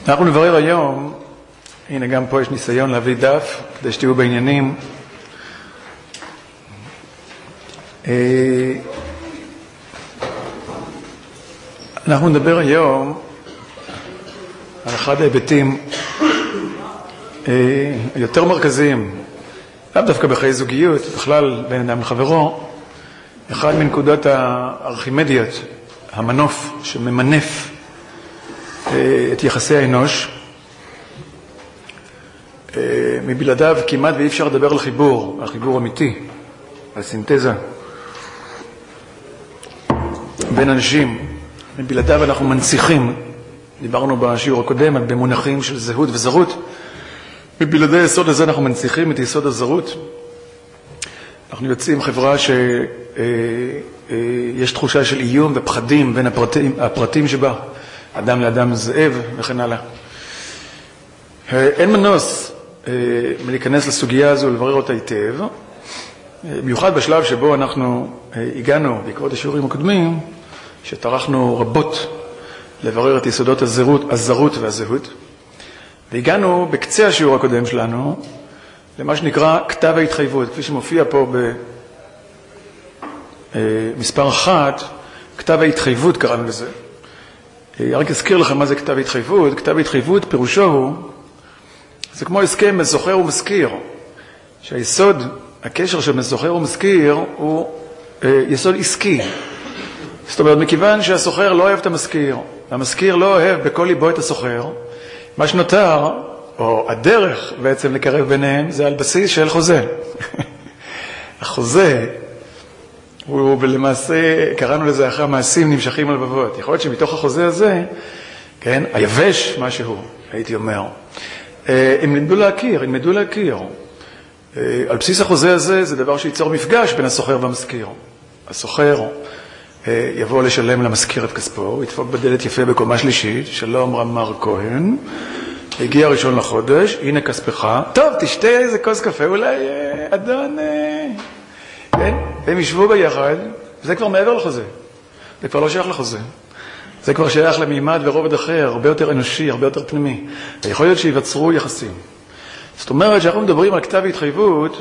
אנחנו נברר היום, הנה גם פה יש ניסיון להביא דף, כדי שתהיו בעניינים. אנחנו נדבר היום על אחד ההיבטים היותר מרכזיים, לאו דווקא בחיי זוגיות, בכלל בין אדם לחברו, אחד מנקודות הארכימדיות, המנוף שממנף את יחסי האנוש. מבלעדיו כמעט ואי אפשר לדבר על חיבור, על חיבור אמיתי, על סינתזה בין אנשים. מבלעדיו אנחנו מנציחים, דיברנו בשיעור הקודם במונחים של זהות וזרות. מבלעדי היסוד הזה אנחנו מנציחים את יסוד הזרות. אנחנו יוצאים חברה שיש תחושה של איום ופחדים בין הפרטים שבה, אדם לאדם זאב וכן הלאה. אין מנוס מלהיכנס לסוגיה הזו ולברר אותה היטב, במיוחד בשלב שבו אנחנו הגענו בעקבות השיעורים הקודמים, שטרחנו רבות לברר את יסודות הזרות והזהות, והגענו בקצה השיעור הקודם שלנו למה שנקרא כתב ההתחייבות, כפי שמופיע פה במספר 1, כתב ההתחייבות קראנו לזה. רק אזכיר לכם מה זה כתב ההתחייבות. כתב ההתחייבות פירושו הוא, זה כמו הסכם מסוחר ומזכיר, שהיסוד, הקשר של מסוחר ומזכיר הוא יסוד עסקי. זאת אומרת, מכיוון שהסוחר לא אוהב את המזכיר, המזכיר לא אוהב בכל ליבו את הסוחר, מה שנותר, או הדרך בעצם לקרב ביניהם, זה על בסיס של חוזה. החוזה, הוא למעשה, קראנו לזה אחרי המעשים נמשכים על בבות. יכול להיות שמתוך החוזה הזה, כן, היבש משהו, הייתי אומר. הם ילמדו להכיר. על בסיס החוזה הזה, זה דבר שייצור מפגש בין הסוחר והמזכיר. הסוחר יבוא לשלם למזכיר את כספו, הוא ידפוק בדלת יפה בקומה שלישית, שלום רמר כהן, הגיע ראשון לחודש, הנה כספך, טוב, תשתה איזה כוס קפה, אולי אדון, כן? הם ישבו ביחד, וזה כבר מעבר לחוזה, זה כבר לא שייך לחוזה, זה כבר שייך למימד ורובד אחר, הרבה יותר אנושי, הרבה יותר פנימי, ויכול להיות שיווצרו יחסים. זאת אומרת שאנחנו מדברים על כתב ההתחייבות,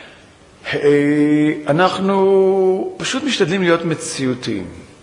אנחנו פשוט משתדלים להיות מציאותיים,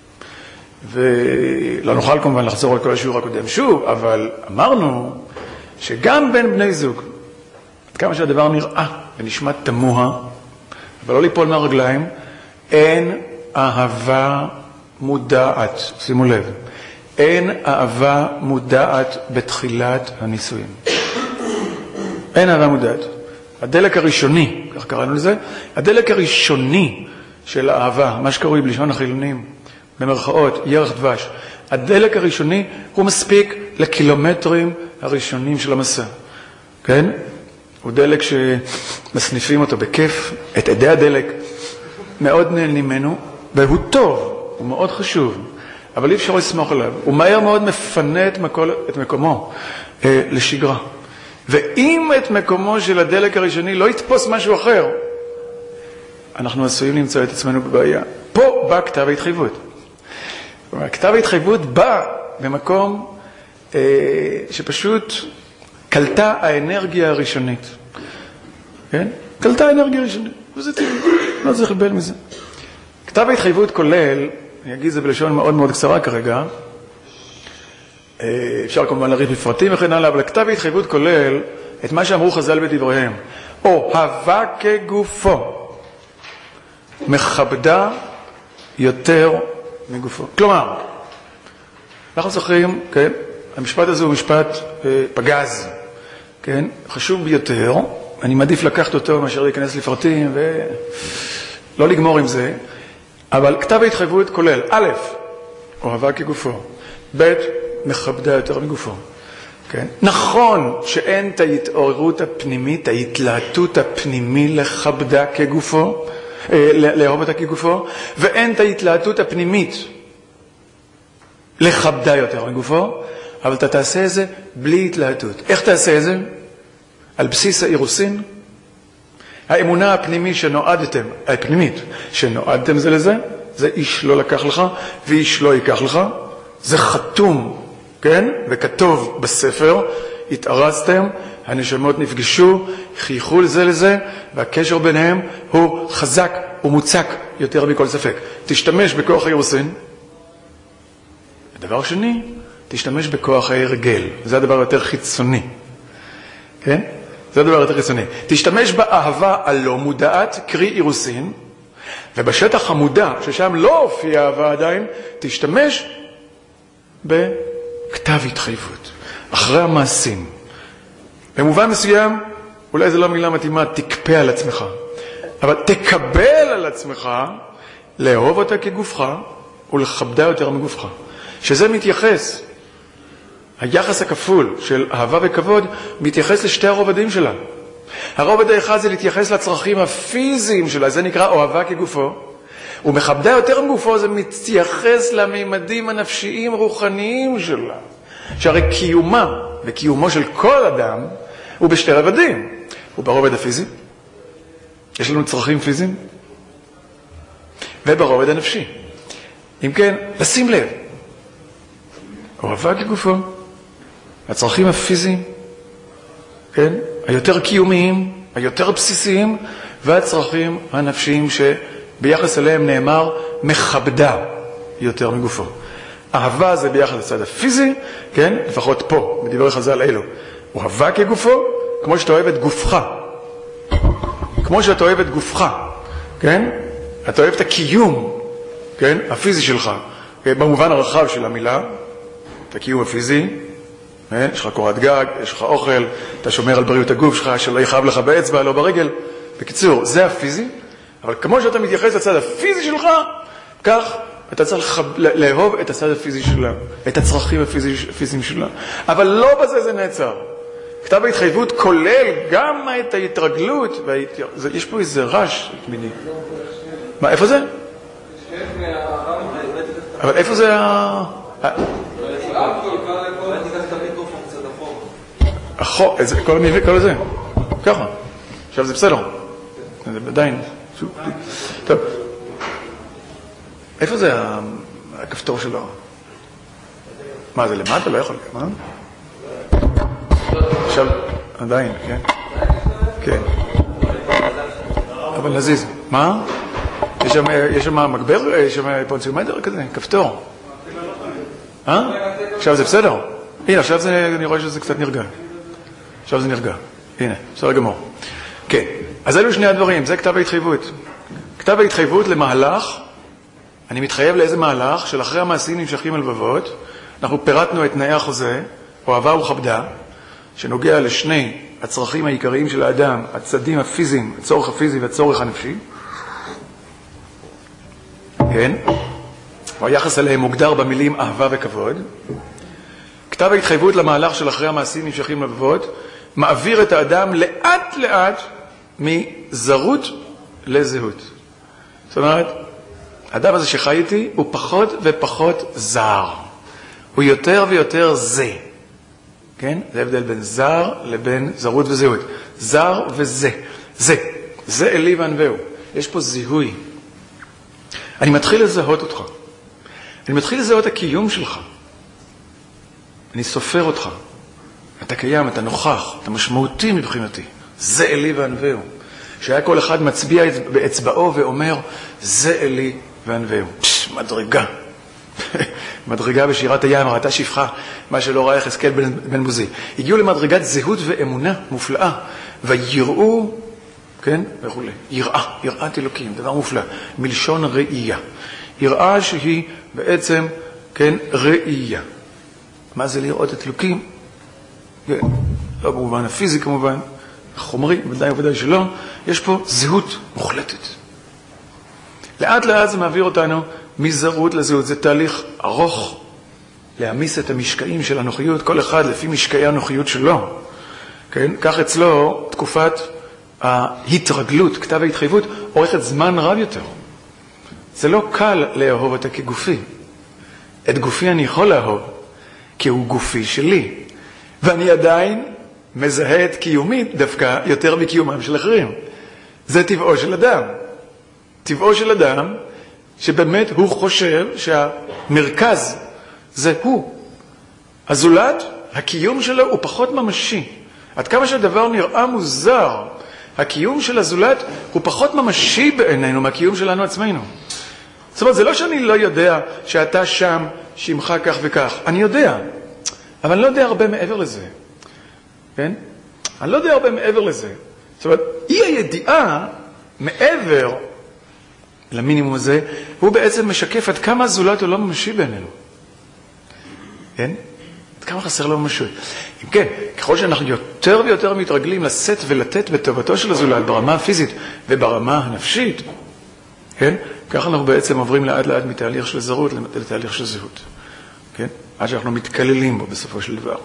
ולא נוכל כמובן לחזור על כל השיעור הקודם שוב, אבל אמרנו שגם בין בני זוג, עד כמה שהדבר נראה ונשמע תמוה, אבל לא ליפול מהרגליים, אין אהבה מודעת, שימו לב, אין אהבה מודעת בתחילת הנישואים. אין אהבה מודעת. הדלק הראשוני, כך קראנו לזה, הדלק הראשוני של האהבה, מה שקרוי בלשון החילונים, במרכאות, ירח דבש, הדלק הראשוני הוא מספיק לקילומטרים הראשונים של המסע. כן? הוא דלק שמסניפים אותו בכיף, את עדי הדלק, מאוד נהנים ממנו, והוא טוב, הוא מאוד חשוב, אבל אי אפשר לסמוך עליו. הוא מהר מאוד מפנה את מקומו לשגרה. ואם את מקומו של הדלק הראשוני לא יתפוס משהו אחר, אנחנו עשויים למצוא את עצמנו בבעיה. פה בא כתב ההתחייבות. כתב ההתחייבות בא במקום שפשוט קלטה האנרגיה הראשונית. כן? קלטה האנרגיה הראשונית. וזה טבעי, לא צריך לבלבל מזה. כתב ההתחייבות כולל, אני אגיד זה בלשון מאוד מאוד קצרה כרגע, אפשר כמובן להריץ בפרטים וכן הלאה, אבל כתב ההתחייבות כולל את מה שאמרו חז"ל בדבריהם, אוהבה כגופו, מכבדה יותר מגופו. כלומר, אנחנו זוכרים, כן, המשפט הזה הוא משפט פגז, כן, חשוב ביותר, אני מעדיף לקחת אותו מאשר להיכנס לפרטים ולא לגמור עם זה, אבל כתב ההתחייבות כולל, א', אוהבה כגופו, ב', מכבדה יותר מגופו. כן? נכון שאין את ההתעוררות הפנימית, ההתלהטות הפנימי לכבדה כגופו, לאהוב אותה כגופו, ואין את ההתלהטות הפנימית לכבדה יותר מגופו, אבל אתה תעשה את זה בלי התלהטות. איך תעשה את זה? על בסיס האירוסין, האמונה הפנימית שנועדתם זה לזה, זה איש לא לקח לך ואיש לא ייקח לך, זה חתום, כן? וכתוב בספר, התארסתם, הנשמות נפגשו, חייכו לזה לזה, והקשר ביניהם הוא חזק ומוצק יותר מכל ספק. תשתמש בכוח האירוסין. הדבר שני, תשתמש בכוח ההרגל. זה הדבר יותר חיצוני. כן? זה הדבר יותר חיצוני. תשתמש באהבה הלא מודעת, קרי אירוסין, ובשטח המודע, ששם לא הופיע אהבה עדיין, תשתמש בכתב התחייבות. אחרי המעשים. במובן מסוים, אולי זו לא מילה מתאימה, תקפה על עצמך. אבל תקבל על עצמך לאהוב אותה כגופך ולכבדה יותר מגופך. שזה מתייחס, היחס הכפול של אהבה וכבוד מתייחס לשתי הרובדים שלה. הרובד האחד זה להתייחס לצרכים הפיזיים שלה, זה נקרא אוהבה כגופו. ומכבדה יותר מגופו זה מתייחס לממדים הנפשיים רוחניים שלה. שהרי קיומה וקיומו של כל אדם הוא בשתי רבדים. הוא ברובד הפיזי, יש לנו צרכים פיזיים, וברובד הנפשי. אם כן, לשים לב, אוהבה כגופו, הצרכים הפיזיים, כן? היותר קיומיים, היותר בסיסיים, והצרכים הנפשיים שביחס אליהם נאמר מכבדה יותר מגופו. אהבה זה ביחס לצד הפיזי, כן? לפחות פה, בדברי חז"ל אלו. אוהבה כגופו, כמו שאתה אוהב את גופך. כמו שאתה אוהב את גופך, כן? אתה אוהב את הקיום, כן? הפיזי שלך. במובן הרחב של המילה, את הקיום הפיזי, יש לך קורת גג, יש לך אוכל, אתה שומר על בריאות הגוף שלך, שלא יכאב לך באצבע, לא ברגל. בקיצור, זה הפיזי, אבל כמו שאתה מתייחס לצד הפיזי שלך, כך אתה צריך לאהוב את הצד הפיזי שלה, את הצרכים הפיזיים שלה. אבל לא בזה זה נעצר. כתב ההתחייבות כולל גם את ההתרגלות, יש פה איזה רעש מיני. מה, איפה זה? אבל איפה זה כל המביא, כל זה. ככה. עכשיו זה בסדר. זה עדיין. טוב. איפה זה הכפתור שלו? מה, זה למטה? לא יכול. מה? עכשיו, עדיין, כן? כן. אבל נזיז. מה? יש שם מגבר? יש שם פונציומטר כזה? כפתור. עכשיו זה בסדר? הנה, עכשיו אני רואה שזה קצת נרגע. עכשיו זה נרגע. הנה, בסדר גמור. כן, אז אלו שני הדברים, זה כתב ההתחייבות. כתב ההתחייבות למהלך, אני מתחייב לאיזה מהלך של אחרי המעשים נמשכים הלבבות, אנחנו פירטנו את תנאי החוזה, אוהבה וכבדה, שנוגע לשני הצרכים העיקריים של האדם, הצדים הפיזיים, הצורך הפיזי והצורך הנפשי. כן, והיחס אליהם מוגדר במילים אהבה וכבוד. כתב ההתחייבות למהלך של אחרי המעשים נמשכים לבבות, מעביר את האדם לאט לאט מזרות לזהות. זאת אומרת, האדם הזה שחי איתי הוא פחות ופחות זר. הוא יותר ויותר זה. כן? זה הבדל בין זר לבין זרות וזהות. זר וזה. זה אלי וענווהו. יש פה זיהוי. אני מתחיל לזהות אותך. אני מתחיל לזהות הקיום שלך. אני סופר אותך. אתה קיים, אתה נוכח, אתה משמעותי מבחינתי. זה אלי וענווהו. שהיה כל אחד מצביע באצבעו ואומר, זה אלי וענווהו. מדרגה. מדרגה בשירת הים, ראתה שפחה, מה שלא ראה יחזקאל בן בוזי. הגיעו למדרגת זהות ואמונה מופלאה, ויראו, כן, וכולי. יראת אלוקים, דבר מופלא, מלשון ראייה. יראה שהיא בעצם, כן, ראייה. מה זה לראות את אלוקים? כן, לא במובן הפיזי כמובן, החומרי, ודאי שלא, יש פה זהות מוחלטת. לאט לאט זה מעביר אותנו מזרות לזהות, זה תהליך ארוך, להמיס את המשקעים של הנוחיות, כל אחד לפי משקעי הנוחיות שלו. כן? כך אצלו תקופת ההתרגלות, כתב ההתחייבות, אורכת זמן רב יותר. זה לא קל לאהוב אותה כגופי. את גופי אני יכול לאהוב, כי הוא גופי שלי. ואני עדיין מזהה את קיומית דווקא יותר מקיומם של אחרים. זה טבעו של אדם. טבעו של אדם שבאמת הוא חושב שהמרכז זה הוא. הזולת, הקיום שלו הוא פחות ממשי. עד כמה שהדבר נראה מוזר, הקיום של הזולת הוא פחות ממשי בעינינו מהקיום שלנו עצמנו. זאת אומרת, זה לא שאני לא יודע שאתה שם, שמך כך וכך. אני יודע, אבל אני לא יודע הרבה מעבר לזה. כן? אני לא יודע הרבה מעבר לזה. זאת אומרת, אי הידיעה מעבר למינימום הזה, הוא בעצם משקף עד כמה הזולת הוא לא ממשי בעינינו. כן? עד כמה חסר לו ממשי. אם כן, ככל שאנחנו יותר ויותר מתרגלים לשאת ולתת בטובתו של הזולת ברמה הפיזית וברמה הנפשית, כן? ככה אנחנו בעצם עוברים לאט לאט מתהליך של זרות לתהליך של זהות. כן? עד שאנחנו מתקללים בו בסופו של דבר.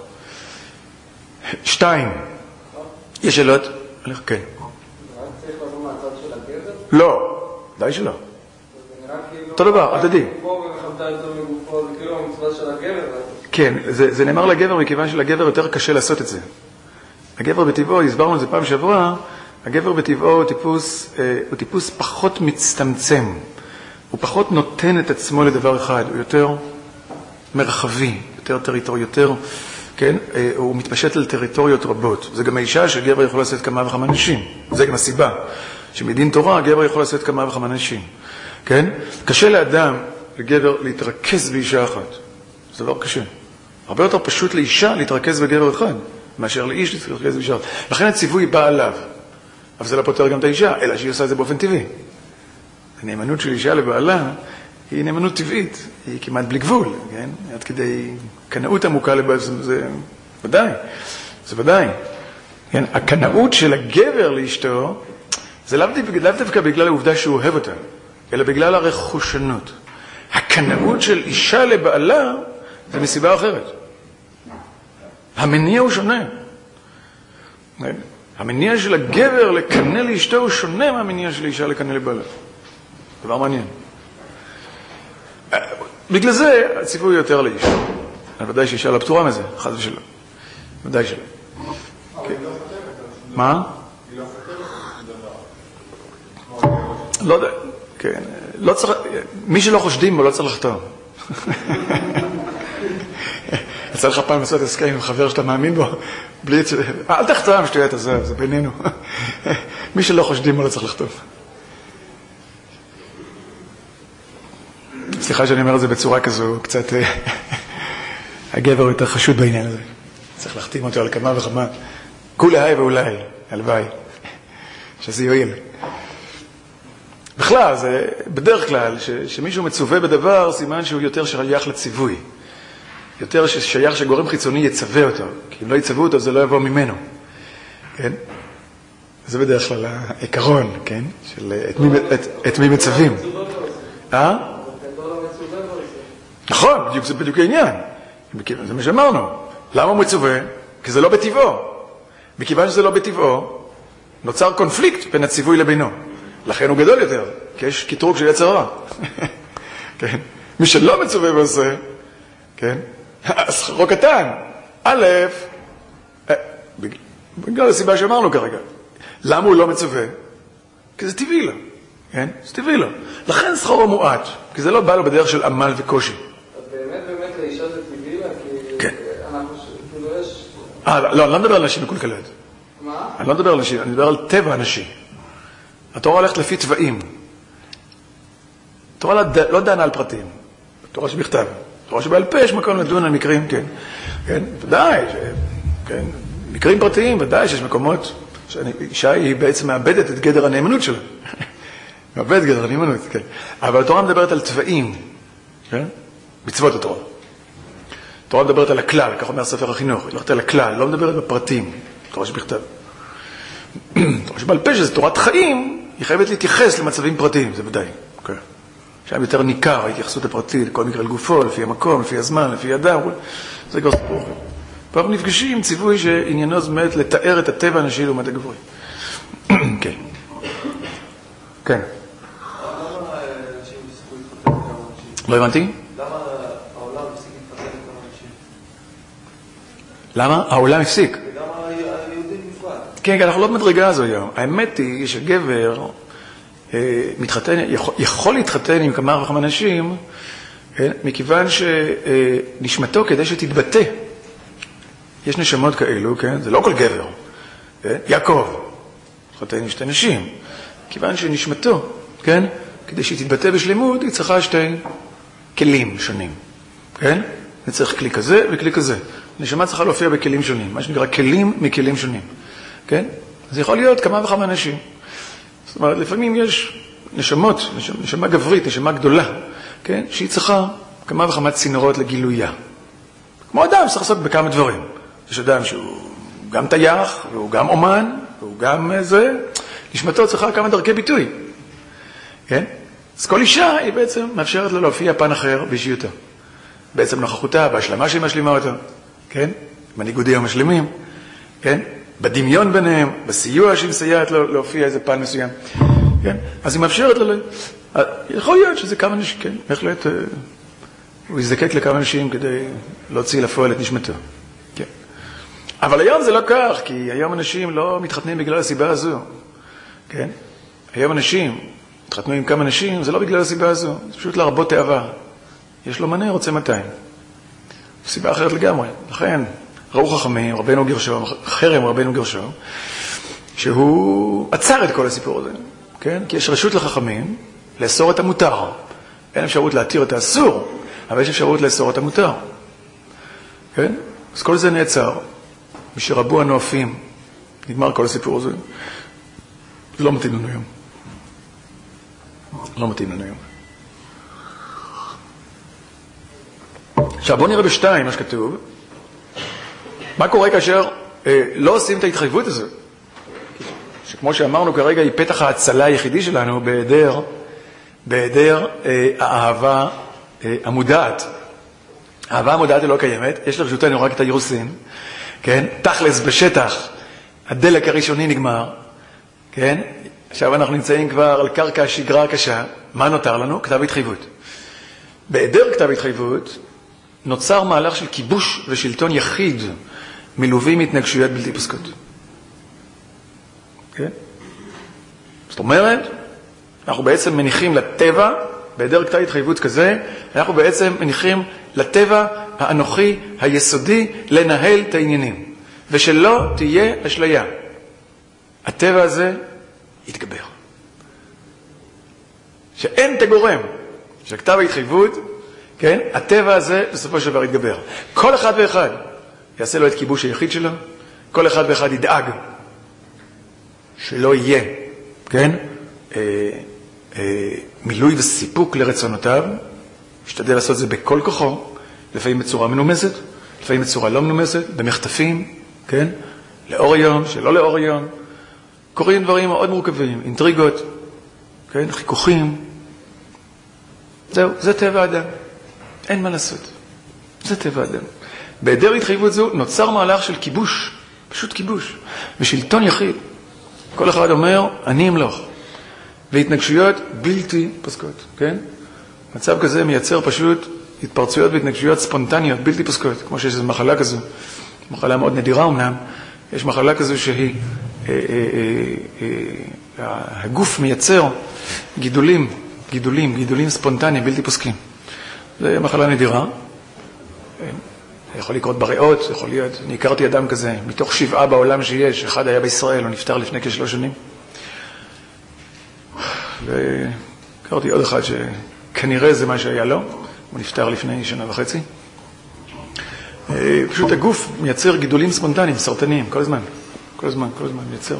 2. יש שאלות? כן. צריך לבוא מהצד של הגבר? לא, די שלא. אותו דבר, הדדי. פה ומכבדה יותר מגופו, זה כאילו המצווה של הגבר. כן, זה נאמר לגבר מכיוון שלגבר יותר קשה לעשות את זה. הגבר בטבעו, הסברנו את זה פעם שעברה, הגבר בטבעו הוא טיפוס פחות מצטמצם. הוא פחות נותן את עצמו לדבר אחד, הוא יותר מרחבי, יותר טריטורי, יותר, כן? הוא מתפשט על טריטוריות רבות. זה גם האישה שגבר יכול לעשות כמה וכמה נשים. זה גם הסיבה. שמדין תורה, הגבר יכול לעשות כמה וכמה נשים. כן? קשה לאדם, לגבר, להתרכז באישה אחת. זה דבר קשה. הרבה יותר פשוט לאישה להתרכז בגבר אחד, מאשר לאיש להתרכז באישה אחת. לכן הציווי בא עליו. אבל זה לא פותר גם את האישה, אלא שהיא עושה את זה באופן טבעי. הנאמנות של אישה לבעלה היא נאמנות טבעית, היא כמעט בלי גבול, כן? עד כדי קנאות עמוקה לבעל, זה ודאי, זה ודאי. כן? הקנאות של הגבר לאשתו, זה לאו דווקא בגלל העובדה שהוא אוהב אותה, אלא בגלל הרכושנות. הקנאות של אישה לבעלה זה מסיבה אחרת. המניע הוא שונה. המניע של הגבר לקנא לאשתו הוא שונה מהמניע של אישה לקנא לבעלה. דבר מעניין. בגלל זה הציווי יותר לאיש. ודאי שאישה לא פטורה מזה, חד ושלום. ודאי שלא. מה? לא יודע, כן. מי שלא חושדים בו לא צריך לחתום. יצא לך פעם לעשות הסכם עם חבר שאתה מאמין בו, אל תחתום שטויות, זה בינינו. מי שלא חושדים בו לא צריך לחתום. סליחה שאני אומר את זה בצורה כזו, קצת הגבר יותר חשוד בעניין הזה. צריך להחתים אותו על כמה וכמה. כולי ואולי, הלוואי, שזה יועיל. בכלל, זה בדרך כלל, שמישהו מצווה בדבר, סימן שהוא יותר שייך לציווי. יותר שייך שגורם חיצוני יצווה אותו. כי אם לא יצוו אותו, זה לא יבוא ממנו. כן? זה בדרך כלל העיקרון, כן? של את מי מצווים. נכון, זה בדיוק העניין. זה מה שאמרנו. למה הוא מצווה? כי זה לא בטבעו. מכיוון שזה לא בטבעו, נוצר קונפליקט בין הציווי לבינו. לכן הוא גדול יותר, כי יש קיטרוג של יצר הרע. כן? מי שלא מצווה ועושה, כן? אז שכרו קטן. א', בגלל הסיבה שאמרנו כרגע. למה הוא לא מצווה? כי זה טבעי לו. כן? זה טבעי לו. לכן שכרו מועט, כי זה לא בא לו בדרך של עמל וקושי. באמת לאישה זה טבעי לה, כי אנחנו כאילו יש... לא, אני לא מדבר על נשים מקולקלת. מה? אני לא מדבר על נשים, אני מדבר על טבע הנשים. התורה הולכת לפי טבעים. התורה לא דנה על פרטים. התורה שבכתב. התורה שבעל פה יש מקום לדון על מקרים, כן. כן, ודאי, כן. מקרים פרטיים, ודאי שיש מקומות שאישה היא בעצם מאבדת את גדר הנאמנות שלה. מאבדת גדר הנאמנות, כן. אבל התורה מדברת על טבעים, כן? מצוות התורה. התורה מדברת על הכלל, כך אומר ספר החינוך. היא הולכת על הכלל, לא מדברת בפרטים. תורה שבכתב. תורה שבעל פה, שזה תורת חיים, היא חייבת להתייחס למצבים פרטיים, זה ודאי. אוקיי. שם יותר ניכר, ההתייחסות הפרטית, לכל מקרה לגופו, לפי המקום, לפי הזמן, לפי אדם, זה כבר סיפור. פה אנחנו נפגשים עם ציווי שעניינו זאת לתאר את הטבע הנשי לעומת הגברי. כן. כן. למה אנשים יספרו להתחתן כמה אנשים? לא הבנתי? למה העולם הפסיק להתחתן כמה אנשים? למה? העולם הפסיק. וגם היהודים בפרט. כן, אנחנו לא במדרגה הזו היום. האמת היא שגבר יכול להתחתן עם כמה וכמה אנשים, מכיוון שנשמתו כדי שתתבטא יש נשמות כאלו, כן? זה לא כל גבר. כן? יעקב, חותן עם שתי נשים. כיוון שנשמתו, כן? כדי שהיא תתבטא בשלמות, היא צריכה שתי כלים שונים. כן? היא צריך כלי כזה וכלי כזה. נשמה צריכה להופיע בכלים שונים, מה שנקרא כלים מכלים שונים. כן? אז יכול להיות כמה וכמה נשים. זאת אומרת, לפעמים יש נשמות, נשמה גברית, נשמה גדולה, כן? שהיא צריכה כמה וכמה צינורות לגילויה. כמו אדם צריך לעשות בכמה דברים. יש אדם שהוא גם טייח, והוא גם אומן, והוא גם זה. נשמתו צריכה כמה דרכי ביטוי. כן? אז כל אישה היא בעצם מאפשרת לה להופיע פן אחר באישיותה. בעצם נוכחותה, בהשלמה שהיא משלימה אותה. כן? בניגודים המשלימים. כן? בדמיון ביניהם, בסיוע שהיא מסייעת לו להופיע איזה פן מסוים. כן? אז היא מאפשרת לה... יכול להיות שזה כמה נשים, כן? בהחלט הוא יזדקק לכמה נשים כדי להוציא לפועל את נשמתו. כן? אבל היום זה לא כך, כי היום אנשים לא מתחתנים בגלל הסיבה הזו. כן? היום אנשים מתחתנו עם כמה נשים, זה לא בגלל הסיבה הזו, זה פשוט להרבות תאווה. יש לו מנה, רוצה 200. סיבה אחרת לגמרי. לכן, ראו חכמים, רבנו גרשום, חרם רבנו גרשום, שהוא עצר את כל הסיפור הזה. כן? כי יש רשות לחכמים לאסור את המותר. אין אפשרות להתיר את האסור, אבל יש אפשרות לאסור את המותר. כן? אז כל זה נעצר. משרבו הנואפים, נגמר כל הסיפור הזה. זה לא מתאים לנו היום. לא מתאים לנו היום. עכשיו בואו נראה בשתיים מה שכתוב. מה קורה כאשר לא עושים את ההתחייבות הזו? שכמו שאמרנו כרגע היא פתח ההצלה היחידי שלנו בהיעדר האהבה המודעת. האהבה המודעת היא לא קיימת, יש לרשותנו רק את האירוסין, כן? תכלס בשטח, הדלק הראשוני נגמר, כן? עכשיו אנחנו נמצאים כבר על קרקע השגרה הקשה, מה נותר לנו? כתב התחייבות. בהיעדר כתב התחייבות נוצר מהלך של כיבוש ושלטון יחיד מלווים מהתנגשויות בלתי פוסקות. כן? זאת אומרת, אנחנו בעצם מניחים לטבע, בהיעדר כתב התחייבות כזה, אנחנו בעצם מניחים לטבע האנוכי היסודי לנהל את העניינים, ושלא תהיה אשליה. הטבע הזה יתגבר. שאין תגורם, שכתב ההתחייבות, כן? הטבע הזה בסופו של דבר יתגבר. כל אחד ואחד יעשה לו את כיבוש היחיד שלו, כל אחד ואחד ידאג שלא יהיה, כן? מילוי וסיפוק לרצונותיו, ישתדל לעשות זה בכל כוחו, לפעמים בצורה מנומסת, לפעמים בצורה לא מנומסת, במחטפים, כן? לאור היום, שלא לאור היום. קוראים דברים מאוד מורכבים, אינטריגות, כן? חיכוכים. זהו, זה טבע האדם. אין מה לעשות. זה טבע האדם. בהיעדר התחייבות זו נוצר מהלך של כיבוש, פשוט כיבוש, ושלטון יחיד. כל אחד אומר, אני אמלוך. והתנגשויות בלתי פוסקות, כן? מצב כזה מייצר פשוט התפרצויות והתנגשויות ספונטניות, בלתי פוסקות, כמו שיש איזו מחלה כזו, מחלה מאוד נדירה אומנם, יש מחלה כזו שהיא, הגוף מייצר גידולים ספונטניים, בלתי פוסקים. זה מחלה נדירה, יכול לקרות בריאות, יכול להיות, אני הכרתי אדם כזה, מתוך 7 בעולם שיש, אחד היה בישראל, הוא נפטר לפני כ3 שנים. והכרתי עוד אחד שכנראה זה מה שהיה לו, הוא נפטר לפני 1.5 שנה. פשוט הגוף מייצר גידולים ספונטניים, סרטניים, כל הזמן, מייצר.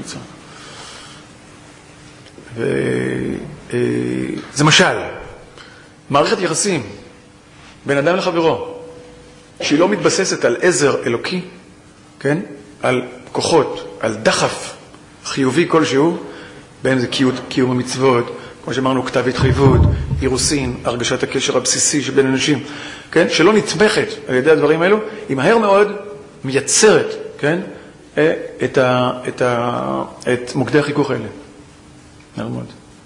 וזה משל, מערכת יחסים בין אדם לחברו, שהיא לא מתבססת על עזר אלוקי, כן? על כוחות, על דחף חיובי כלשהו, בין זה קיום המצוות, כמו שאמרנו, כתב התחייבות, אירוסין, הרגשת הקשר הבסיסי שבין אנשים, כן? שלא נתמכת על ידי הדברים האלו, היא מהר מאוד מייצרת, כן? את מוקדי החיכוך האלה. מהר מאוד.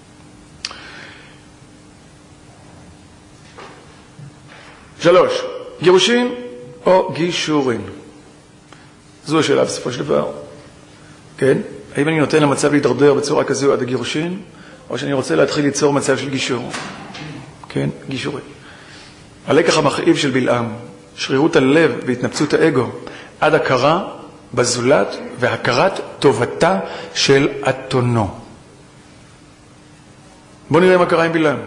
שלוש, גירושין או גישורין. זו השאלה בסופו של דבר. כן? האם אני נותן למצב להידרדר בצורה כזו עד הגירושין, או שאני רוצה להתחיל ליצור מצב של גישור. כן? גישורין. הלקח המכאיב של בלעם, שרירות הלב והתנפצות האגו, עד הכרה בזולת והכרת טובתה של אתונו. בואו נראה מה קרה עם בלעם.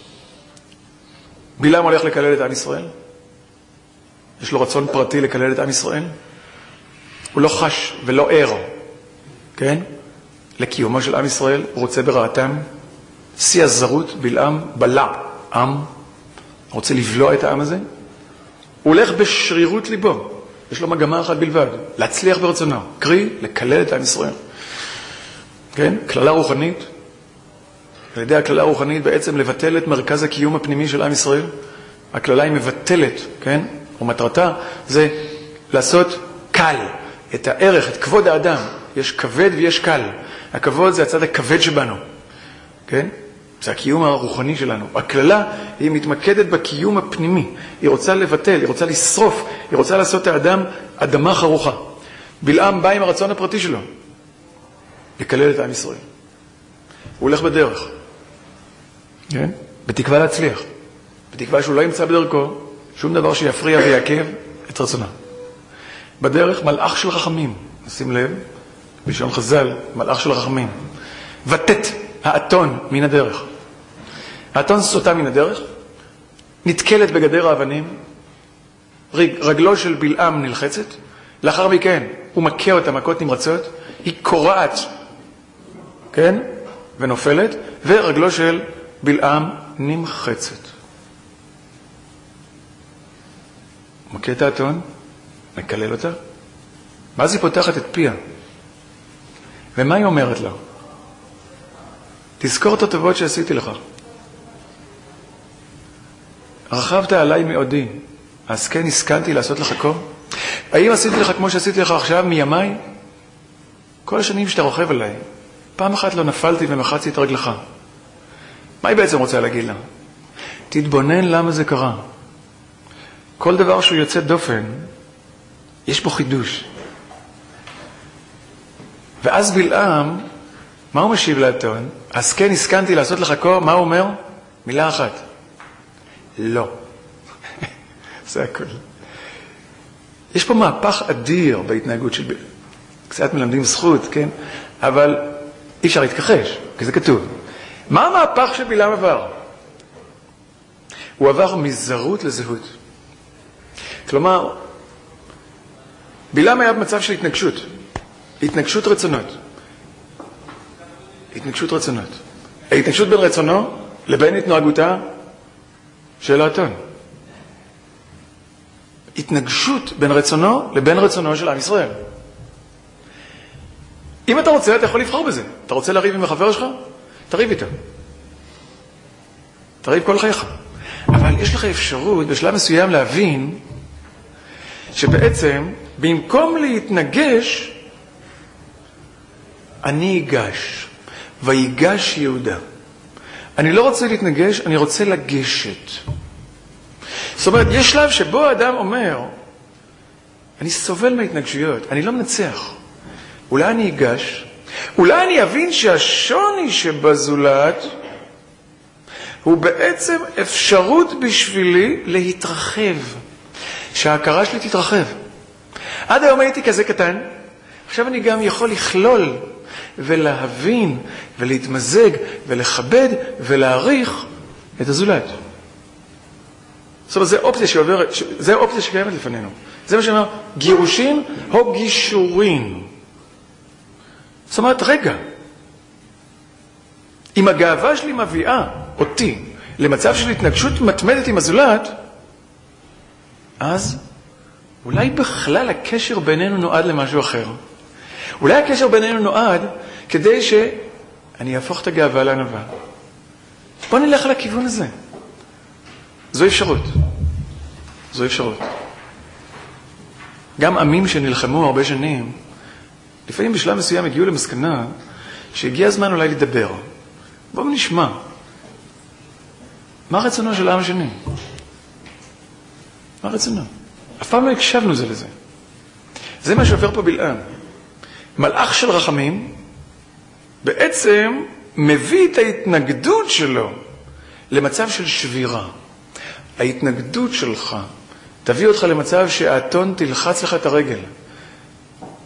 בלעם הולך לקלל את עם ישראל. יש לו רצון פרטי לקלל את עם ישראל. הוא לא חש ולא ער, כן? לקיומו של עם ישראל, הוא רוצה ברעתם. שיא הזרות, בלעם בלע עם, רוצה לבלוע את העם הזה. הוא הולך בשרירות ליבו. יש לו מגמה אחת בלבד, להצליח ברצונו, קרי, לקלל את עם ישראל. כן? כללה רוחנית. על ידי הכללה הרוחנית בעצם לבטל את מרכז הקיום הפנימי של עם ישראל. הכללה היא מבטלת, כן? ומטרתה זה לעשות קל את הערך, את כבוד האדם. יש כבד ויש קל. הכבוד זה הצד הכבד שבנו, כן? זה הקיום הרוחני שלנו. הכללה היא מתמקדת בקיום הפנימי. היא רוצה לבטל, היא רוצה לשרוף, היא רוצה לעשות את האדם אדמה חרוכה. בלעם בא עם הרצון הפרטי שלו לקלל את עם ישראל. הוא הולך בדרך, כן? בתקווה להצליח. בתקווה שהוא לא ימצא בדרכו שום דבר שיפריע ויקב את רצונה. בדרך מלאך של רחמים, שים לב, בלשון חז"ל, מלאך של רחמים. ותת האתון מן הדרך. האתון סוטה מן הדרך, נתקלת בגדר האבנים, רגלו של בלעם נלחצת, לאחר מכן הוא מכה אותה מכות נמרצות, היא קורעת, כן? ונופלת, ורגלו של בלעם נמחצת. הוא מכה את האתון, מקלל אותה, ואז היא פותחת את פיה. ומה היא אומרת לו? תזכור את הטובות שעשיתי לך. רחבת עליי מאודי, אז כן הסכנתי לעשות לך כה? האם עשיתי לך כמו שעשיתי לך עכשיו מימיי? כל השנים שאתה רוכב עליי, פעם אחת לא נפלתי ומחצתי את רגלך. מה היא בעצם רוצה להגיד לה? תתבונן למה זה קרה. כל דבר שהוא יוצא דופן, יש בו חידוש. ואז בלעם, מה הוא משיב לאתון? אז כן הסכנתי לעשות לך כה, מה הוא אומר? מילה אחת. לא. זה הכל. יש פה מהפך אדיר בהתנהגות של בלעם. קצת מלמדים זכות, כן? אבל אי אפשר להתכחש, כי זה כתוב. מה המהפך שבלעם עבר? הוא עבר מזרות לזהות. כלומר, בלעם היה במצב של התנגשות. התנגשות רצונות. התנגשות רצונות. ההתנגשות בין רצונו לבין התנהגותה של האתון. התנגשות בין רצונו לבין רצונו של עם ישראל. אם אתה רוצה, אתה יכול לבחור בזה. אתה רוצה לריב עם החבר שלך? תריב איתו. תריב כל חייך. אבל יש לך אפשרות בשלב מסוים להבין שבעצם במקום להתנגש, אני אגש. ויגש יהודה. אני לא רוצה להתנגש, אני רוצה לגשת. זאת אומרת, יש שלב שבו האדם אומר, אני סובל מהתנגשויות, אני לא מנצח. אולי אני אגש, אולי אני אבין שהשוני שבזולת הוא בעצם אפשרות בשבילי להתרחב. שההכרה שלי תתרחב. עד היום הייתי כזה קטן, עכשיו אני גם יכול לכלול ולהבין ולהתמזג ולכבד ולהעריך את הזולת. זאת אומרת, זה אופציה שקיימת לפנינו. זה מה שאומר, גירושין או גישורין. זאת אומרת, רגע, אם הגאווה שלי מביאה אותי למצב של התנגשות מתמדת עם הזולת, אז אולי בכלל הקשר בינינו נועד למשהו אחר. אולי הקשר בינינו נועד כדי שאני אהפוך את הגאווה לענווה. בוא נלך לכיוון הזה. זו אפשרות. זו אפשרות. גם עמים שנלחמו הרבה שנים, לפעמים בשלב מסוים הגיעו למסקנה שהגיע הזמן אולי לדבר. בואו נשמע. מה רצונו של העם השני? מה רצונו? אף פעם לא הקשבנו זה לזה. זה מה שעובר פה בלעם. מלאך של רחמים בעצם מביא את ההתנגדות שלו למצב של שבירה. ההתנגדות שלך תביא אותך למצב שהאתון תלחץ לך את הרגל.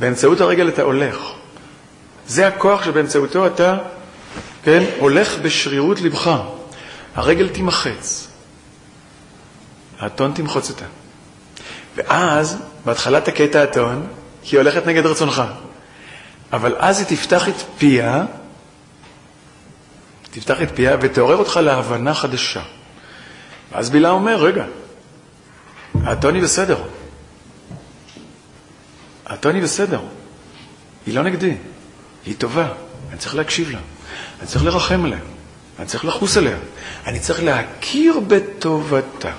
באמצעות הרגל אתה הולך. זה הכוח שבאמצעותו אתה, כן, הולך בשרירות לבך. הרגל תימחץ. האתון תמחוץ אותה. ואז, בהתחלה תקע את האתון, כי היא הולכת נגד רצונך. אבל אז היא תפתח את פיה ותעורר אותך להבנה חדשה. ואז בילה אומר, רגע, האתון היא בסדר. האתון היא בסדר. היא לא נגדי. היא טובה. אני צריך להקשיב לה. אני צריך לרחם עליה. אני צריך לחוס עליה. אני צריך להכיר בטובתה.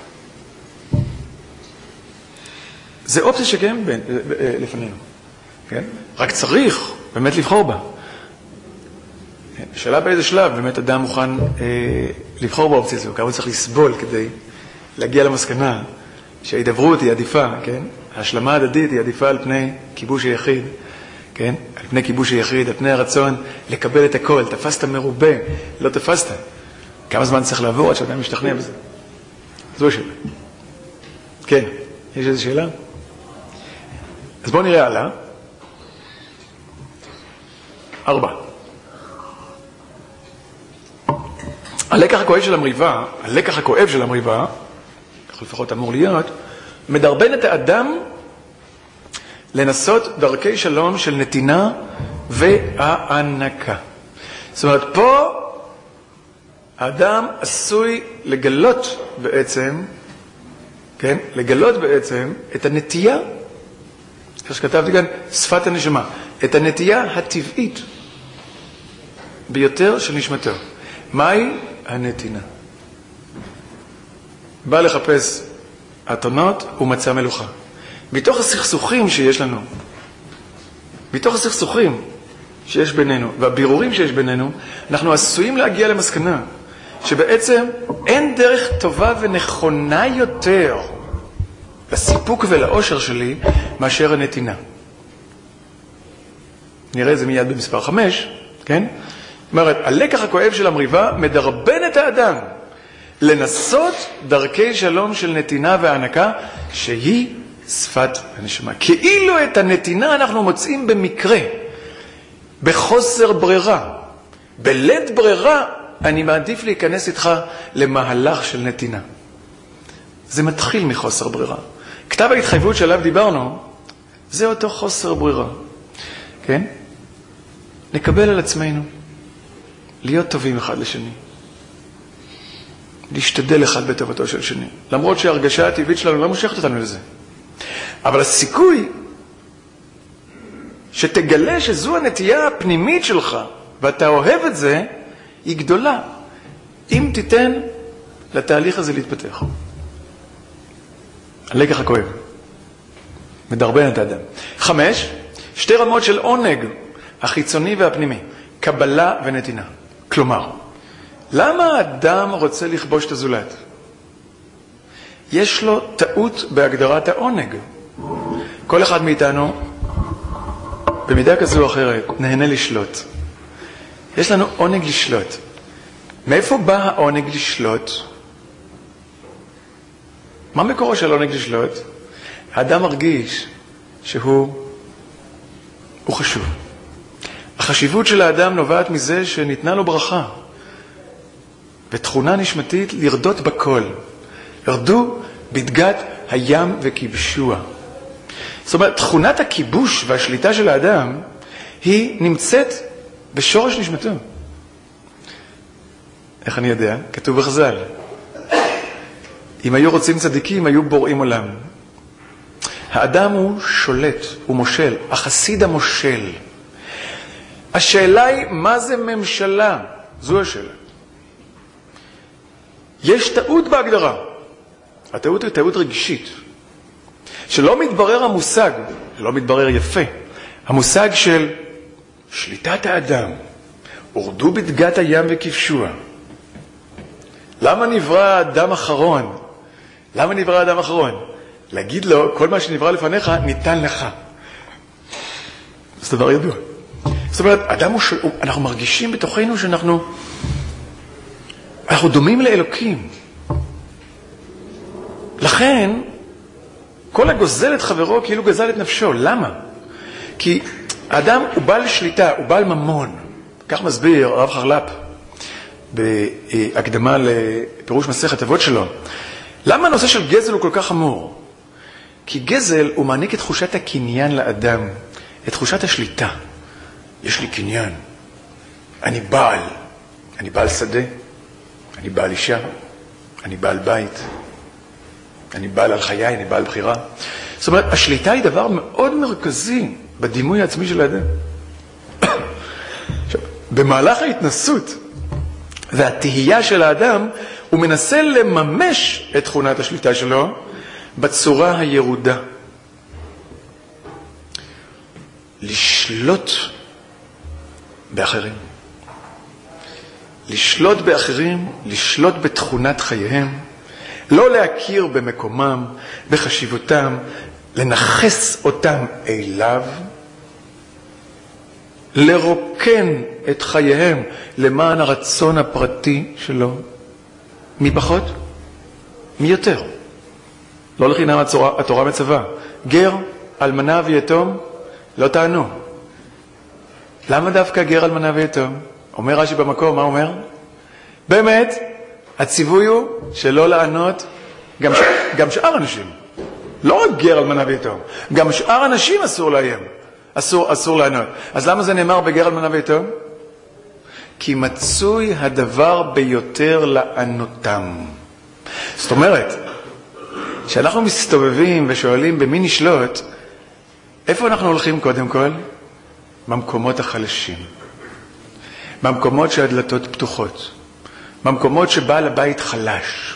זה אופציה שקיים לפנינו. כן? רק צריך באמת לבחור בה. השאלה באיזה שלב באמת אדם מוכן לבחור באופציה הזו. כמה הוא צריך לסבול כדי להגיע למסקנה שההידברות היא עדיפה, כן? ההשלמה ההדדית היא עדיפה על פני כיבוש היחיד, כן? על פני כיבוש היחיד, על פני הרצון לקבל את הכל. תפסת מרובה, לא תפסת. כמה זמן צריך לעבור עד שאדם משתכנע בזה? זו השאלה. כן, יש איזו שאלה? אז בואו נראה הלאה. 4. הלקח הכואב של המריבה, כך לפחות אמור להיות, מדרבן את האדם לנסות דרכי שלום של נתינה והענקה. זאת אומרת, פה האדם עשוי לגלות בעצם, כן? לגלות בעצם את הנטייה, כמו שכתבתי כאן, שפת הנשמה, את הנטייה הטבעית ביותר של נשמתו. מהי הנתינה? בא לחפש אתונות ומצא מלוכה. מתוך הסכסוכים שיש לנו, מתוך הסכסוכים שיש בינינו והבירורים שיש בינינו, אנחנו עשויים להגיע למסקנה שבעצם אין דרך טובה ונכונה יותר לסיפוק ולאושר שלי מאשר הנתינה. נראה את זה מיד במספר 5, כן? זאת אומרת, הלקח הכואב של המריבה מדרבן את האדם לנסות דרכי שלום של נתינה והענקה שהיא שפת הנשמה. כאילו את הנתינה אנחנו מוצאים במקרה, בחוסר ברירה. בלית ברירה אני מעדיף להיכנס איתך למהלך של נתינה. זה מתחיל מחוסר ברירה. כתב ההתחייבות שעליו דיברנו, זה אותו חוסר ברירה. כן? נקבל על עצמנו להיות טובים אחד לשני. להשתדל אחד בטובתו של שני. למרות שההרגשה הטבעית שלנו לא מושכת אותנו לזה. אבל הסיכוי שתגלה שזו הנטייה הפנימית שלך, ואתה אוהב את זה, היא גדולה. אם תיתן לתהליך הזה להתפתח. הלקח הכואב. מדרבן את האדם. 5. 2 רמות של עונג, החיצוני והפנימי. קבלה ונתינה. כלומר, למה האדם רוצה לכבוש את הזולת? יש לו טעות בהגדרת העונג. כל אחד מאיתנו, במידה כזו או אחרת, נהנה לשלוט. יש לנו עונג לשלוט. מאיפה בא העונג לשלוט? מה מקורו של עונג לשלוט? האדם מרגיש שהוא חשוב. החשיבות של האדם נובעת מזה שניתנה לו ברכה. ותכונה נשמתית לרדות בכל. ירדו בדגת הים וכיבשוה. זאת אומרת, תכונת הכיבוש והשליטה של האדם היא נמצאת בשורש נשמתו. איך אני יודע? כתוב בחז"ל. אם היו רוצים צדיקים, היו בוראים עולם. האדם הוא שולט, הוא מושל, החסיד המושל. השאלה היא, מה זה ממשלה? זו השאלה. יש טעות בהגדרה. הטעות היא טעות רגשית. שלא מתברר המושג, שלא מתברר יפה, המושג של שליטת האדם, הורדו בדגת הים וכבשוה. למה נברא האדם אחרון? למה נברא האדם אחרון? להגיד לו, כל מה שנברא לפניך ניתן לך. זה דבר ידוע. זאת אומרת, אנחנו מרגישים בתוכנו שאנחנו דומים לאלוקים. לכן, כל הגוזל את חברו כאילו גזל את נפשו. למה? כי האדם הוא בעל שליטה, הוא בעל ממון. כך מסביר הרב חרל"פ בהקדמה לפירוש מסכת אבות שלו. למה הנושא של גזל הוא כל כך חמור? כי גזל הוא מעניק את תחושת הקניין לאדם, את תחושת השליטה. יש לי קניין, אני בעל שדה, אני בעל אישה, אני בעל בית, אני בעל על חיי, אני בעל בחירה. זאת אומרת, השליטה היא דבר מאוד מרכזי בדימוי העצמי של האדם. במהלך ההתנסות והתהייה של האדם, הוא מנסה לממש את תכונת השליטה שלו בצורה הירודה. לשלוט באחרים. לשלוט באחרים, לשלוט בתכונת חייהם, לא להכיר במקומם, בחשיבותם, לנחס אותם אליו, לרוקן את חייהם למען הרצון הפרטי שלו. מי פחות? מי יותר? לא לחינם התורה מצווה. גר, אלמנה ויתום, לא תענו. למה דווקא גר, אלמנה ויתום? אומר רש"י במקום, מה אומר? באמת, הציווי הוא שלא לענות גם שאר אנשים. לא רק גר, אלמנה ויתום. גם שאר אנשים אסור לאיים. אסור לענות. אז למה זה נאמר בגר, אלמנה ויתום? כי מצוי הדבר ביותר לענותם. זאת אומרת, כשאנחנו מסתובבים ושואלים במי נשלוט, איפה אנחנו הולכים קודם כל? במקומות החלשים. במקומות שהדלתות פתוחות. במקומות שבעל הבית חלש.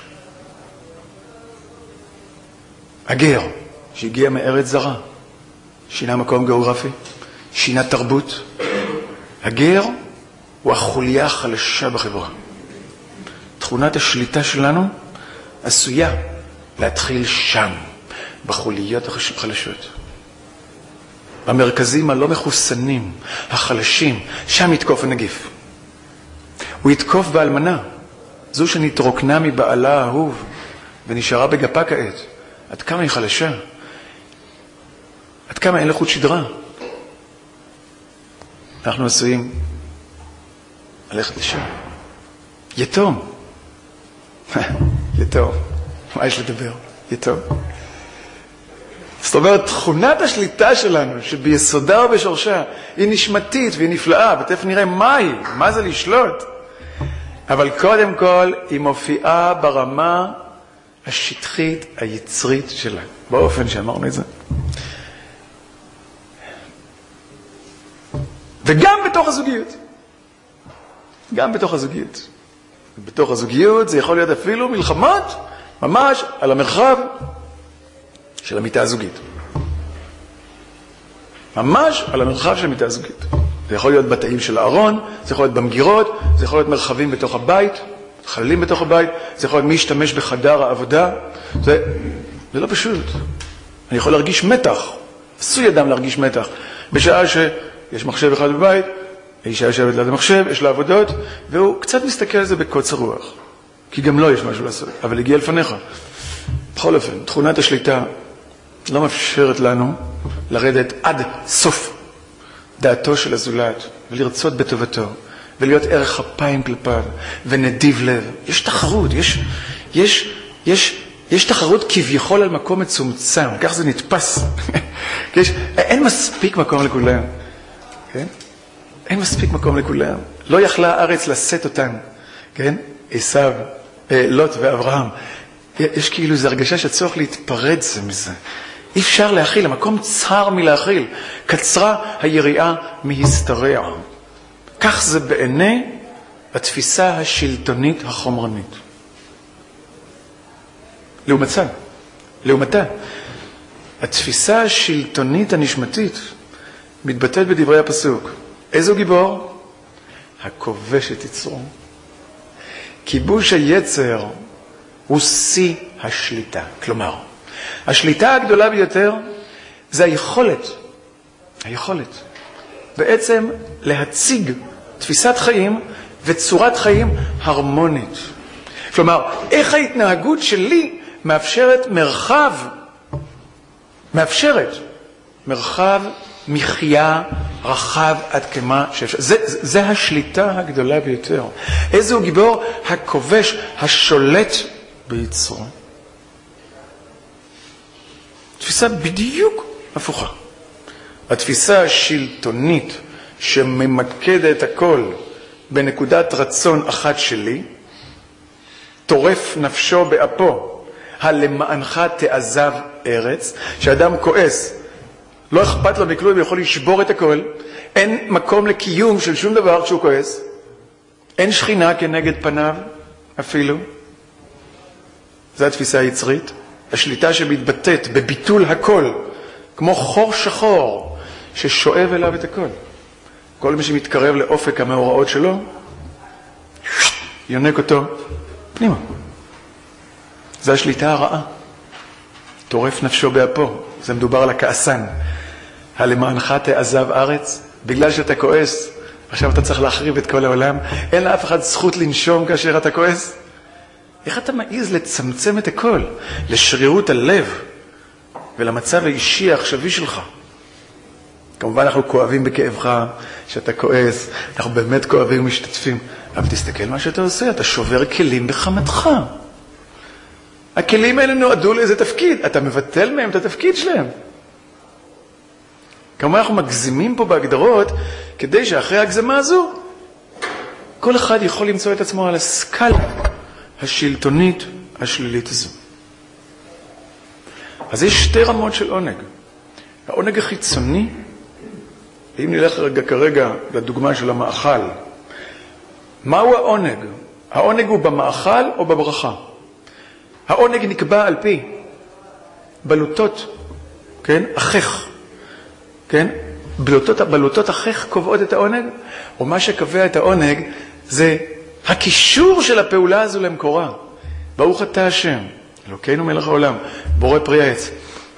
הגר שהגיע מארץ זרה, שינה מקום גיאוגרפי, שינה תרבות. הגר הוא החוליה החלשה בחברה. תכונת השליטה שלנו עשויה להתחיל שם, בחוליות החלשות. במרכזים הלא מחוסנים, החלשים, שם יתקוף הנגיף. הוא יתקוף באלמנה, זו שנתרוקנה מבעלה האהוב ונשארה בגפה כעת. עד כמה היא חלשה? עד כמה אין לחוט שדרה? אנחנו עשויים ללכת לשם. יתום. יתום. מה יש לדבר? יתום. זאת אומרת, תכונת השליטה שלנו, שביסודה ובשורשה, היא נשמתית והיא נפלאה, ותכף נראה מה זה לשלוט. אבל קודם כל, היא מופיעה ברמה השטחית, היצרית שלה, באופן שאמרנו את זה. וגם בתוך הזוגיות. גם בתוך הזוגיות. בתוך הזוגיות זה יכול להיות אפילו מלחמות, ממש על המרחב של המיטה הזוגית. ממש על המרחב של המיטה הזוגית. זה יכול להיות בתאים של הארון, זה יכול להיות במגירות, זה יכול להיות מרחבים בתוך הבית, חללים בתוך הבית, זה יכול להיות מי ישתמש בחדר העבודה. זה לא פשוט. אני יכול להרגיש מתח. עשוי אדם להרגיש מתח. בשעה שיש מחשב אחד בבית, האישה יושבת ליד המחשב, יש לה עבודות, והוא קצת מסתכל על זה בקוצר רוח. כי גם לא יש משהו לעשות, אבל הגיע לפניך. בכל אופן, תכונת השליטה לא מאפשרת לנו לרדת עד סוף דעתו של הזולת, ולרצות בטובתו, ולהיות ערך אפיים כלפיו, ונדיב לב. יש תחרות, יש תחרות כביכול על מקום מצומצם, כך זה נתפס. אין מספיק מקום לכולם. כן? אין מספיק מקום לכולם. לא יכלה הארץ לשאת אותם. כן? עשיו, לוט ואברהם. יש כאילו איזו הרגשה שצורך להתפרד זה מזה. אי אפשר להכיל, המקום צר מלהכיל. קצרה היריעה מהסתרע. כך זה בעיני התפיסה השלטונית החומרנית. לעומתה, התפיסה השלטונית הנשמתית מתבטאת בדברי הפסוק. איזו גיבור? הכובש את יצרו. כיבוש היצר הוא שיא השליטה. כלומר, השליטה הגדולה ביותר זה היכולת בעצם להציג תפיסת חיים וצורת חיים הרמונית. כלומר, איך ההתנהגות שלי מאפשרת מרחב, מאפשרת מרחב מחיה רחב עד כמה שאפשר. זה השליטה הגדולה ביותר. איזה הוא גיבור? הכובש, השולט ביצרו. תפיסה בדיוק הפוכה. התפיסה השלטונית שממקדת הכל בנקודת רצון אחת שלי, טורף נפשו באפו, הלמענך תעזב ארץ, שאדם כועס, לא אכפת לו מכלום, הוא יכול לשבור את הכל, אין מקום לקיום של שום דבר כשהוא כועס, אין שכינה כנגד פניו אפילו. זו התפיסה היצרית, השליטה שמתבטאת בביטול הכל, כמו חור שחור ששואב אליו את הכל. כל מי שמתקרב לאופק המאורעות שלו, יונק אותו פנימה. זו השליטה הרעה. טורף נפשו באפו. זה מדובר על הכעסן. הלמענך תעזב ארץ, בגלל שאתה כועס, עכשיו אתה צריך להחריב את כל העולם. אין לאף אחד זכות לנשום כאשר אתה כועס. איך אתה מעיז לצמצם את הכל? לשרירות הלב ולמצב האישי העכשווי שלך. כמובן אנחנו כואבים בכאבך שאתה כועס, אנחנו באמת כואבים ומשתתפים. אבל תסתכל מה שאתה עושה, אתה שובר כלים בחמתך. הכלים האלה נועדו לאיזה תפקיד, אתה מבטל מהם את התפקיד שלהם. כמובן אנחנו מגזימים פה בהגדרות, כדי שאחרי ההגזמה הזו, כל אחד יכול למצוא את עצמו על הסקאלה השלטונית השלילית הזו. אז יש שתי רמות של עונג. העונג החיצוני, אם נלך כרגע לדוגמה של המאכל, מהו העונג? העונג הוא במאכל או בברכה? העונג נקבע על פי בלוטות, כן? אחיך, כן? בלוטות אחיך קובעות את העונג, או מה שקובע את העונג זה הקישור של הפעולה הזו למקורה. ברוך אתה השם, אלוקינו מלך העולם, בורא פרי העץ.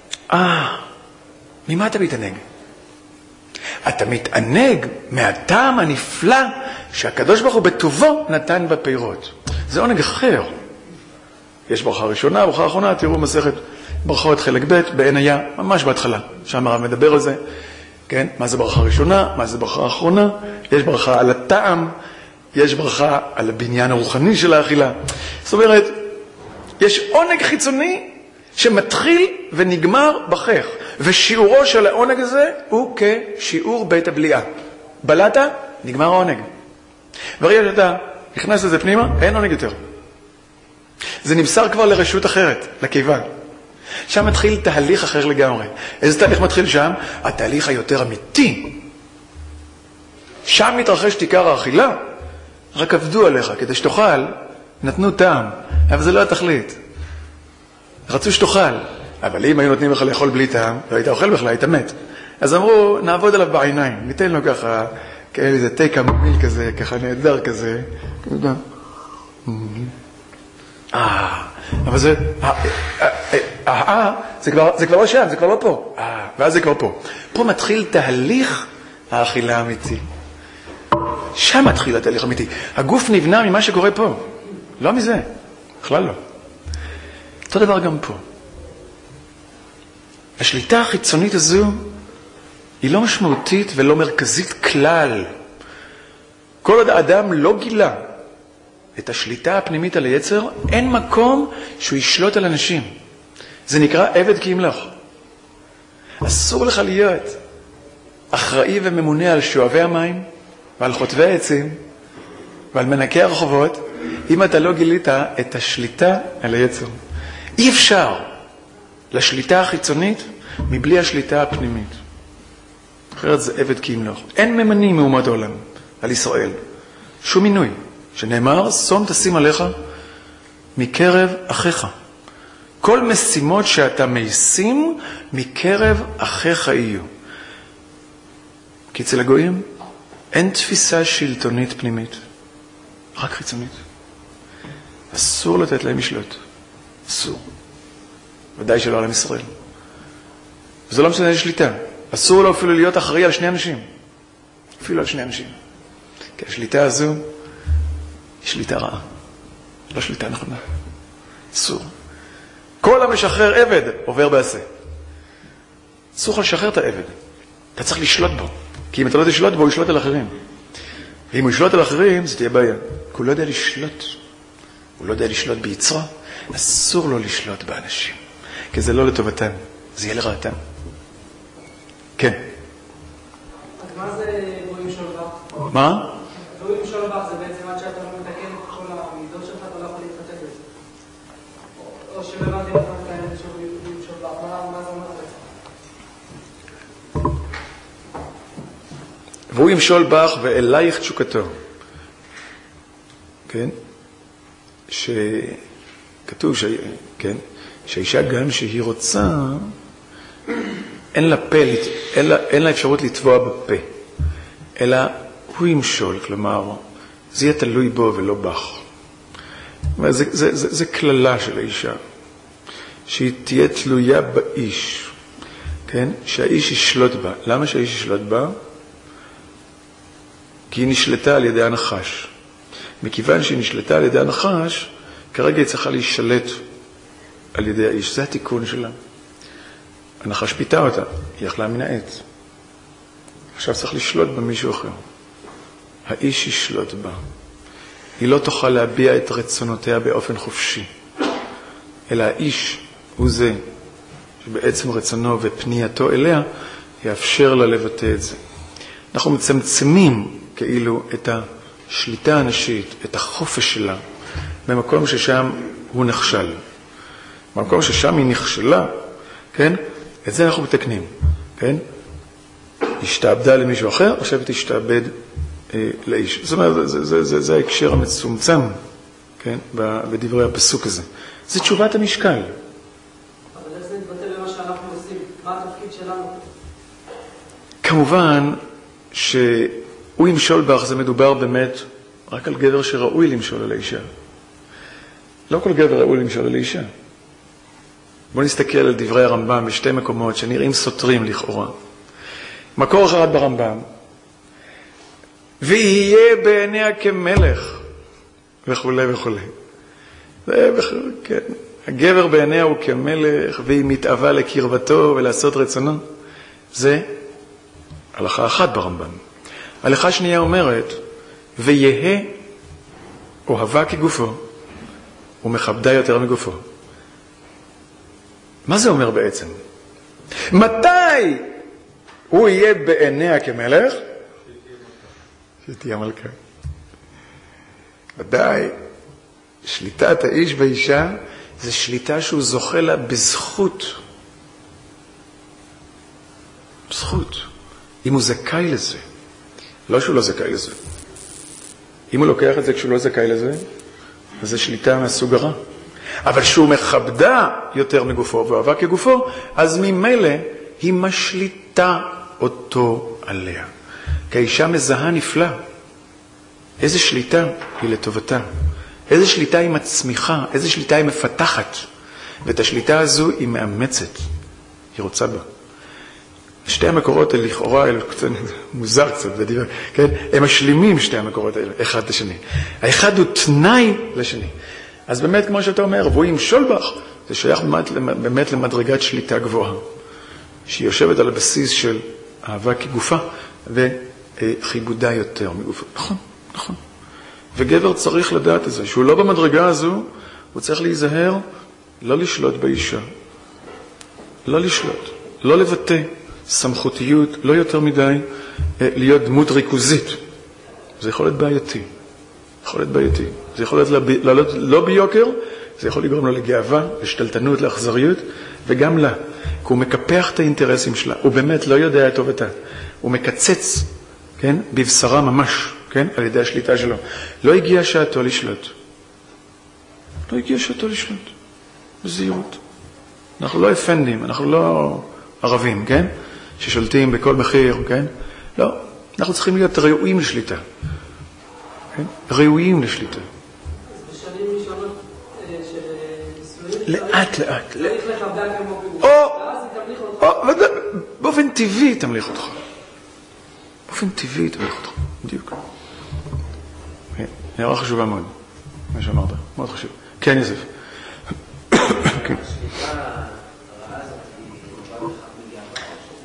ממה אתה מתענג? אתה מתענג מהטעם הנפלא שהקדוש ברוך הוא בטובו נתן בפירות. זה עונג אחר. יש ברכה ראשונה, ברכה האחרונה, תראו מסכת ברכות חלק ב' בעין היה, ממש בהתחלה. שם הרב מדבר על זה, כן? מה זה ברכה ראשונה, מה זה ברכה האחרונה. יש ברכה על הטעם, יש ברכה על הבניין הרוחני של האכילה. זאת אומרת, יש עונג חיצוני שמתחיל ונגמר בכך. ושיעורו של העונג הזה הוא כשיעור בית הבליעה. בלעת, נגמר העונג. ברגע שאתה נכנס לזה פנימה, אין עונג יותר. זה נמסר כבר לרשות אחרת, לקיבה. שם מתחיל תהליך אחר לגמרי. איזה תהליך מתחיל שם? התהליך היותר אמיתי. שם מתרחש עיקר האכילה. רק עבדו עליך כדי שתאכל, נתנו טעם, אבל זה לא התכלית. רצו שתאכל, אבל אם היו נותנים לך לאכול בלי טעם, לא היית אוכל בכלל, היית מת. אז אמרו, נעבוד עליו בעיניים, ניתן לו ככה, כאלה איזה תיקה מוביל כזה, ככה נהדר כזה. אבל זה, זה כבר לא שם, זה כבר לא פה. ואז זה כבר פה. פה מתחיל תהליך האכילה האמיתי. שם מתחיל התהליך האמיתי. הגוף נבנה ממה שקורה פה. לא מזה. בכלל לא. אותו דבר גם פה. השליטה החיצונית הזו היא לא משמעותית ולא מרכזית כלל. כל עוד האדם לא גילה את השליטה הפנימית על היצר, אין מקום שהוא ישלוט על אנשים. זה נקרא עבד כי ימלוך. אסור לך להיות אחראי וממונה על שואבי המים ועל חוטבי העצים ועל מנקי הרחובות, אם אתה לא גילית את השליטה על היצר. אי אפשר לשליטה החיצונית מבלי השליטה הפנימית. אחרת זה עבד כי ימלוך. אין ממנים מאומות העולם על ישראל. שום מינוי. שנאמר, שום תשים עליך מקרב אחיך. כל משימות שאתה מיישים מקרב אחיך יהיו. כי אצל הגויים אין תפיסה שלטונית פנימית, רק חיצונית. אסור לתת להם לשלוט. אסור. ודאי שלא על עם ישראל. וזה לא משנה שליטה. אסור לו אפילו להיות אחראי על שני אנשים. אפילו על שני אנשים. כי השליטה הזו היא שליטה רעה. לא שליטה נכונה. אסור. כל המשחרר עבד עובר בעשה. אסור לך לשחרר את העבד. אתה צריך לשלוט בו. כי אם אתה לא תשלוט בו, הוא ישלוט על אחרים. ואם הוא ישלוט על אחרים, זה תהיה בעיה. כי הוא לא יודע לשלוט. הוא לא יודע לשלוט ביצרו. אסור לו לשלוט באנשים. כי זה לא לטובתם. זה יהיה לרעתם. כן. אז מה זה בו ימשול בך? מה? בו ימשול בך זה בעצם עד שאתה לא מתקן את כל המידות שלך, אתה לא יכול להתחתן בזה. או שבאמת אתה מתקן את זה שהוא ימשול בך. מה זה אומר בעצם? והוא ימשול בך ואלייך תשוקתו. כן? שכתוב כן? שהאישה גם שהיא רוצה, אין לה פה, אין לה אפשרות לטבוע בפה, אלא הוא ימשול, כלומר, זה יהיה תלוי בו ולא בך. זה כללה של האישה, שהיא תהיה תלויה באיש, כן? שהאיש ישלוט בה. למה שהאיש ישלוט בה? כי היא נשלטה על ידי הנחש. מכיוון שהיא נשלטה על ידי הנחש, כרגע היא צריכה להישלט על ידי האיש. זה התיקון שלה. הנחש פיתה אותה, היא יכלה מן העץ. עכשיו צריך לשלוט במישהו אחר. האיש ישלוט בה. היא לא תוכל להביע את רצונותיה באופן חופשי. אלא האיש הוא זה שבעצם רצונו ופנייתו אליה יאפשר לה לבטא את זה. אנחנו מצמצמים כאילו את השליטה הנשית, את החופש שלה, במקום ששם הוא נכשל. במקום ששם היא נכשלה, כן? את זה אנחנו מתקנים, כן? השתעבדה למישהו אחר, עכשיו תשתעבד לאיש. זאת אומרת, זה ההקשר המצומצם, כן? בדברי הפסוק הזה. זה תשובת המשקל. אבל איך זה מתבטא במה שאנחנו עושים? מה התפקיד שלנו? כמובן שהוא ימשול בך, זה מדובר באמת רק על גבר שראוי למשול על האישה. לא כל גבר ראוי למשול על האישה. בואו נסתכל על דברי הרמב"ם בשתי מקומות שנראים סותרים לכאורה. מקור אחד ברמב"ם, ויהיה בעיניה כמלך, וכו' וכו'. כן. הגבר בעיניה הוא כמלך, והיא מתאווה לקרבתו ולעשות רצונו. זה הלכה אחת ברמב"ם. הלכה שנייה אומרת, ויהיה אוהבה כגופו, ומכבדה יותר מגופו. מה זה אומר בעצם? מתי הוא יהיה בעיניה כמלך? שתהיה מלכה. ודאי, שליטת האיש באישה זה שליטה שהוא זוכה לה בזכות. זכות. אם הוא זכאי לזה. לא שהוא לא זכאי לזה. אם הוא לוקח את זה כשהוא לא זכאי לזה, אז זה שליטה מהסוג הרע. אבל שהוא מכבדה יותר מגופו ואוהבה כגופו, אז ממילא היא משליטה אותו עליה. כי האישה מזהה נפלא. איזה שליטה היא לטובתה. איזה שליטה היא מצמיחה, איזה שליטה היא מפתחת. ואת השליטה הזו היא מאמצת. היא רוצה בה. שתי המקורות האלה לכאורה, אלה קצת מוזר קצת, כן? הם משלימים שתי המקורות האלה, אחד לשני. האחד הוא תנאי לשני. אז באמת, כמו שאתה אומר, והוא ימשול בך, זה שייך באמת למדרגת שליטה גבוהה, שהיא יושבת על הבסיס של אהבה כגופה, וכיבודה יותר מגופה. נכון, נכון. וגבר צריך לדעת את זה, שהוא לא במדרגה הזו, הוא צריך להיזהר, לא לשלוט באישה. לא לשלוט, לא לבטא סמכותיות, לא יותר מדי להיות דמות ריכוזית. זה יכול להיות בעייתי. יכול להיות בעייתי. זה יכול להיות לא ביוקר, זה יכול לגרום לו לגאווה, לשתלטנות, לאכזריות, וגם לה. כי הוא מקפח את האינטרסים שלה. הוא באמת לא יודע את טובתה. הוא מקצץ, כן, בבשרה ממש, כן, על ידי השליטה שלו. לא הגיע שעתו לשלוט. לא הגיע שעתו לשלוט. בזהירות. אנחנו לא אפנדים, אנחנו לא ערבים, כן? ששולטים בכל מחיר, כן? לא. אנחנו צריכים להיות ראויים לשליטה. כן? ראויים לשליטה. בשנים ראשונות של לאט, לאט. צריך לכבדה כמו בגוף. ואז היא תמליך אותך. באופן טבעי תמליך אותך. באופן טבעי תמליך אותך. בדיוק. הערה חשובה מאוד. מה שאמרת. מאוד חשוב. כן, יוסף. כן.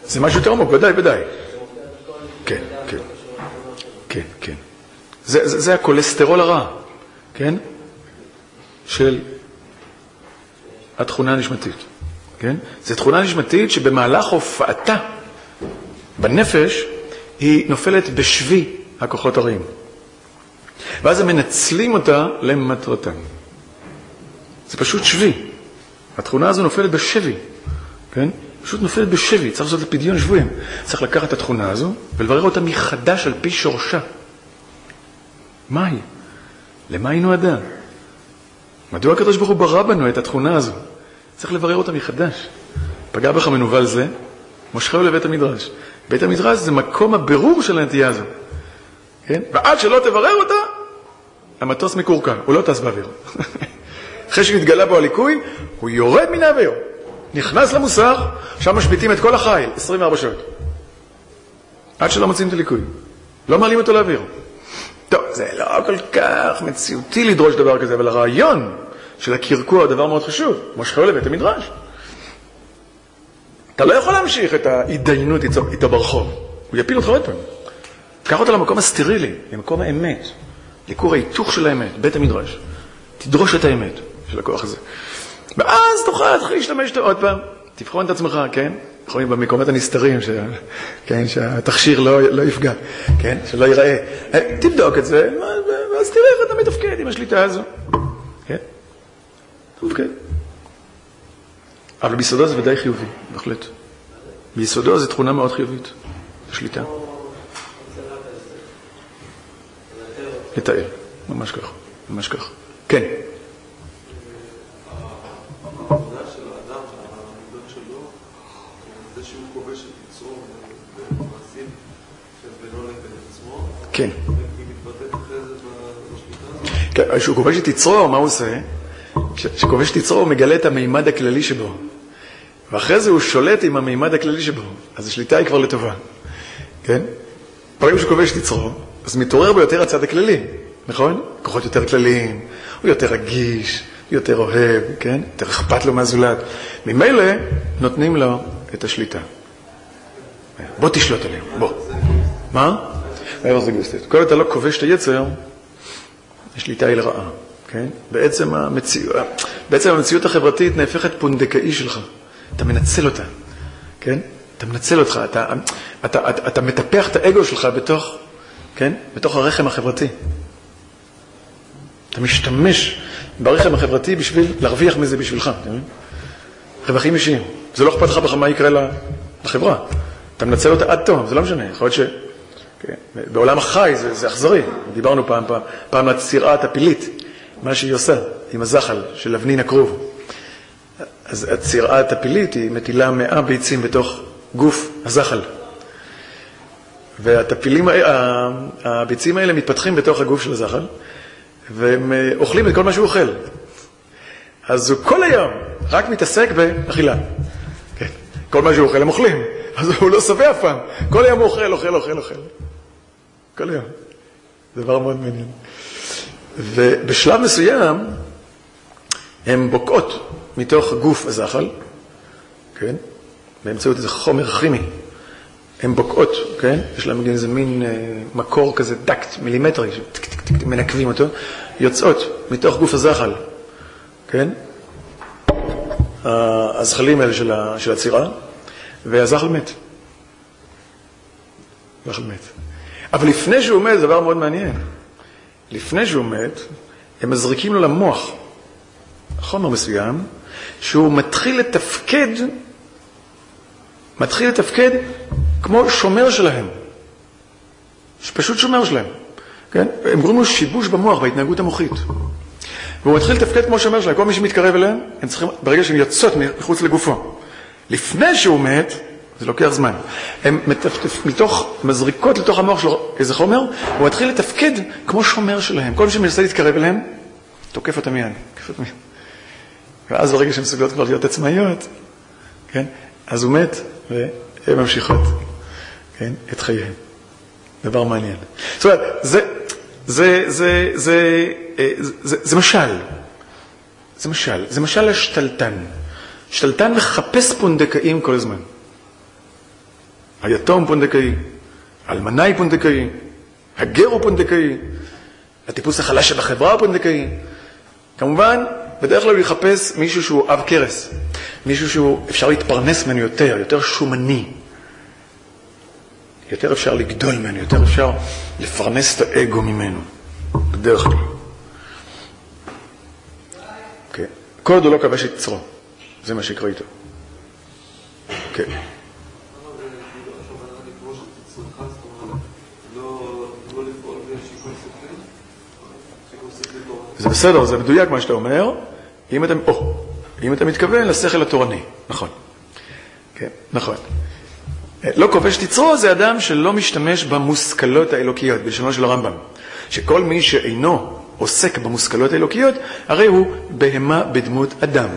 זה משהו יותר עמוק, ודאי, ודאי. כן, כן. כן, כן. זה הקולסטרול הרע, כן? של התכונה הנשמתית, כן? זו תכונה נשמתית שבמהלך הופעתה בנפש היא נופלת בשבי הכוחות הרעים. ואז הם מנצלים אותה למטרתם. זה פשוט שבי. התכונה הזו נופלת בשבי, כן? פשוט נופלת בשבי, צריך לעשות לפדיון שבויים. צריך לקחת את התכונה הזו ולברר אותה מחדש על פי שורשה. מה היא? למה היא נועדה? מדוע הקדוש ברוך הוא ברא בנו את התכונה הזו? צריך לברר אותה מחדש. פגע בך מנוול זה, מושכהו לבית המדרש. בית המדרש זה מקום הבירור של הנטייה הזו. כן? ועד שלא תברר אותה, המטוס מקורקע, הוא לא טס באוויר. אחרי שנתגלה בו הליקוי, הוא יורד מן האוויר. נכנס למוסך, שם משביתים את כל החיל, 24 שעות. עד שלא מוצאים את הליקוי. לא מעלים אותו לאוויר. טוב, זה לא כל כך מציאותי לדרוש דבר כזה, אבל הרעיון של הקרקוע הוא דבר מאוד חשוב. מושכהו לבית המדרש. אתה לא יכול להמשיך את ההתדיינות איתו ברחוב. הוא יפיל אותך עוד פעם. קח אותה למקום הסטרילי, למקום האמת. לכור ההיתוך של האמת, בית המדרש. תדרוש את האמת של הכוח הזה. ואז תוכל להתחיל להשתמש אותו עוד פעם. תבחון את עצמך, כן? יכולים במקומות הנסתרים, כן? שהתכשיר לא יפגע, כן? שלא ייראה. תבדוק את זה, ואז תראה איך אתה מתפקד עם השליטה הזו. כן? תפקד. אבל ביסודו זה ודאי חיובי, בהחלט. ביסודו זה תכונה מאוד חיובית, השליטה. לתאר, ממש כך, ממש כך. כן. העבודה של האדם, העבודה שלו, זה שהוא כובש את יצרו במעשים של בינו לבין עצמו. כן. היא מתבטאת אחרי זה בשליטה הזאת. כן, כשהוא כובש את יצרו, מה הוא עושה? כשכובש את יצרו הוא מגלה את המימד הכללי שבו. ואחרי זה הוא שולט עם המימד הכללי שבו. אז השליטה היא כבר לטובה. כן? ברגע שהוא כובש את יצרו, אז מתעורר בו יותר הצד הכללי, נכון? כוחות יותר כלליים, הוא יותר רגיש, יותר אוהב, כן? יותר אכפת לו מהזולת. ממילא נותנים לו את השליטה. בוא תשלוט עליהם, בוא. מה? מעבר זה גוסטית. כל אתה לא כובש את היצר, השליטה היא לרעה, כן? בעצם המציאות החברתית נהפכת פונדקאי שלך. אתה מנצל אותה, כן? אתה מנצל אותך, אתה מטפח את האגו שלך בתוך, כן? בתוך הרחם החברתי. אתה משתמש ברחם החברתי בשביל להרוויח מזה בשבילך, אתה מבין? רווחים אישיים. זה לא אכפת לך בכלל מה יקרה לחברה. אתה מנצל אותה עד תום, זה לא משנה. יכול להיות ש... בעולם החי זה אכזרי. דיברנו פעם לצירעת הפילית, מה שהיא עושה עם הזחל של אבנין הכרוב. אז הצירעת הפילית היא מטילה 100 ביצים בתוך גוף הזחל. והביצים האלה מתפתחים בתוך הגוף של הזחל, והם אוכלים את כל מה שהוא אוכל. אז הוא כל היום רק מתעסק באכילה. כן. כל מה שהוא אוכל הם אוכלים. אז הוא לא שבע אף פעם. כל היום הוא אוכל. כל היום. זה דבר מאוד מעניין. ובשלב מסוים הם בוקעות מתוך גוף הזחל, כן? באמצעות איזה חומר כימי. הן בוקעות, כן? יש להם איזה מין מקור כזה דקט, מילימטרי, מנקבים אותו, יוצאות מתוך גוף הזחל, כן? הזחלים האלה של הצירה, והזחל מת. הזחל מת. אבל לפני שהוא מת, זה דבר מאוד מעניין. לפני שהוא מת, הם מזריקים לו למוח חומר מסוים, שהוא מתחיל לתפקד כמו שומר שלהם. פשוט שומר שלהם. כן? הם גורמים לו שיבוש במוח, בהתנהגות המוחית. והוא מתחיל לתפקד כמו שומר שלהם. כל מי שמתקרב אליהם, הם צריכים, ברגע שהם יוצאות מחוץ לגופו. לפני שהוא מת, זה לוקח זמן. הם מזריקות לתוך המוח שלו איזה חומר, והוא מתחיל לתפקד כמו שומר שלהם. כל מי שמנסה להתקרב אליהם, תוקף אותם מיד. ואז ברגע שהם מסוגלות כבר להיות עצמאיות, כן? אז הוא מת, והן ממשיכות, כן? את חייהם. דבר מעניין. זאת אומרת, זה משל. זה משל לשתלטן. שתלטן מחפש פונדקאים כל הזמן. היתום פונדקאי, האלמנה היא פונדקאי, הגר הוא פונדקאי, הטיפוס החלש של החברה הוא פונדקאי. כמובן, בדרך כלל הוא יחפש מישהו שהוא אב קרס, מישהו שהוא אפשר להתפרנס ממנו יותר שומני, יותר אפשר לגדול ממנו, יותר אפשר לפרנס את האגו ממנו, בדרך כלל. Okay. כל עוד הוא לא כבש את יצרו, זה מה שיקרה איתו. כן. זה בסדר, זה מדויק מה שאתה אומר, אם אתה מתכוון לשכל התורני, נכון. כן, נכון. לא כובש את יצרו זה אדם שלא משתמש במושכלות האלוקיות, בלשונו של הרמב"ם. שכל מי שאינו עוסק במושכלות האלוקיות, הרי הוא בהמה בדמות אדם.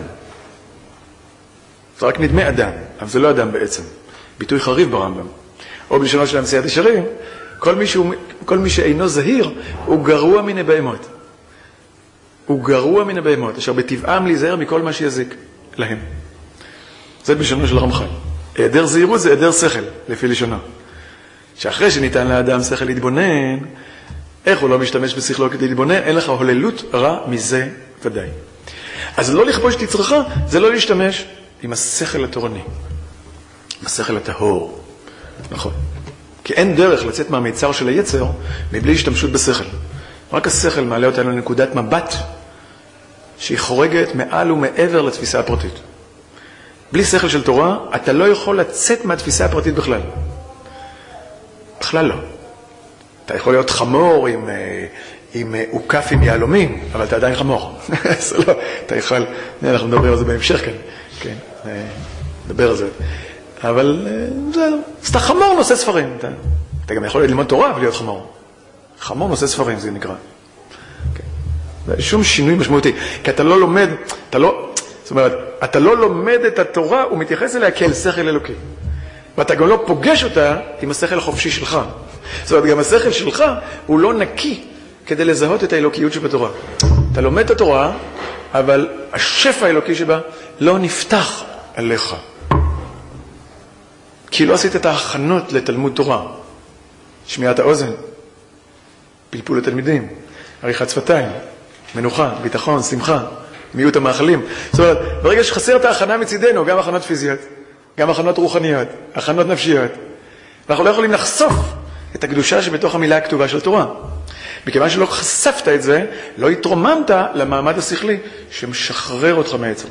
זה רק נדמה אדם, אבל זה לא אדם בעצם. ביטוי חריף ברמב"ם. או בלשונו של המציאת ישרים, כל מי שאינו זהיר, הוא גרוע מן הבהמות. הוא גרוע מן הבהמות, אשר בטבעם להיזהר מכל מה שיזיק להם. זה בלשונו של הרמח"ל. היעדר זהירות זה היעדר שכל, לפי לשונו. שאחרי שניתן לאדם שכל להתבונן, איך הוא לא משתמש בשכלו כדי להתבונן, אין לך הוללות רע מזה ודאי. אז לא לכבוש את יצרך, זה לא להשתמש עם השכל התורני, עם השכל הטהור. נכון. כי אין דרך לצאת מהמיצר של היצר מבלי השתמשות בשכל. רק השכל מעלה אותנו לנקודת מבט שהיא חורגת מעל ומעבר לתפיסה הפרטית. בלי שכל של תורה, אתה לא יכול לצאת מהתפיסה הפרטית בכלל. בכלל לא. אתה יכול להיות חמור עם עוקף עם יהלומים, אבל אתה עדיין חמור. זה לא, אתה יכול, אנחנו נדבר על זה בהמשך כאן. כן, נדבר על זה. אבל זה, אז אתה חמור נושא ספרים. אתה גם יכול ללמוד תורה ולהיות חמור. חמור נושא ספרים, זה נקרא. זה שום שינוי משמעותי. כי אתה לא לומד, זאת אומרת, אתה לא לומד את התורה, הוא מתייחס אליה כאל שכל אלוקי. ואתה גם לא פוגש אותה עם השכל החופשי שלך. זאת אומרת, גם השכל שלך הוא לא נקי כדי לזהות את האלוקיות שבתורה. אתה לומד את התורה, אבל השפע האלוקי שבה לא נפתח עליך. כי לא עשית את ההכנות לתלמוד תורה. שמיעת האוזן, פלפול לתלמידים, עריכת שפתיים, מנוחה, ביטחון, שמחה, מיעוט המאכלים. זאת אומרת, ברגע שחסר את ההכנה מצידנו, גם הכנות פיזיות, גם הכנות רוחניות, הכנות נפשיות, ואנחנו לא יכולים לחשוף את הקדושה שבתוך המילה הכתובה של תורה. מכיוון שלא חשפת את זה, לא התרוממת למעמד השכלי שמשחרר אותך מעצם.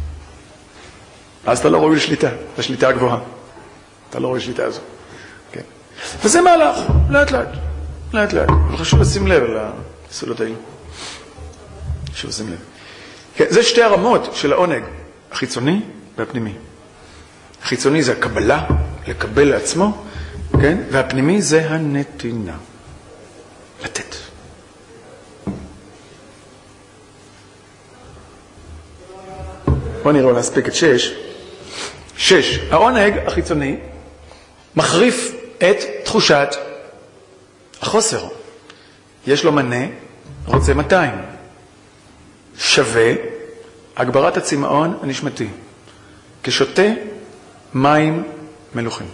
אז אתה לא רואה לשליטה, לשליטה הגבוהה. אתה לא רואה לשליטה הזו. כן. וזה מהלך, לאט לאט. אבל חשוב לשים לב על הסולות האלה. חשוב לשים לב. כן, זה שתי הרמות של העונג, החיצוני והפנימי. החיצוני זה הקבלה, לקבל לעצמו, כן? והפנימי זה הנתינה. לתת. בואו נראה להספיק את 6. העונג החיצוני מחריף את תחושת החוסר. יש לו מנה, רוצה 200. שווה הגברת הצמאון הנשמתי. כשותה מים מלוחים.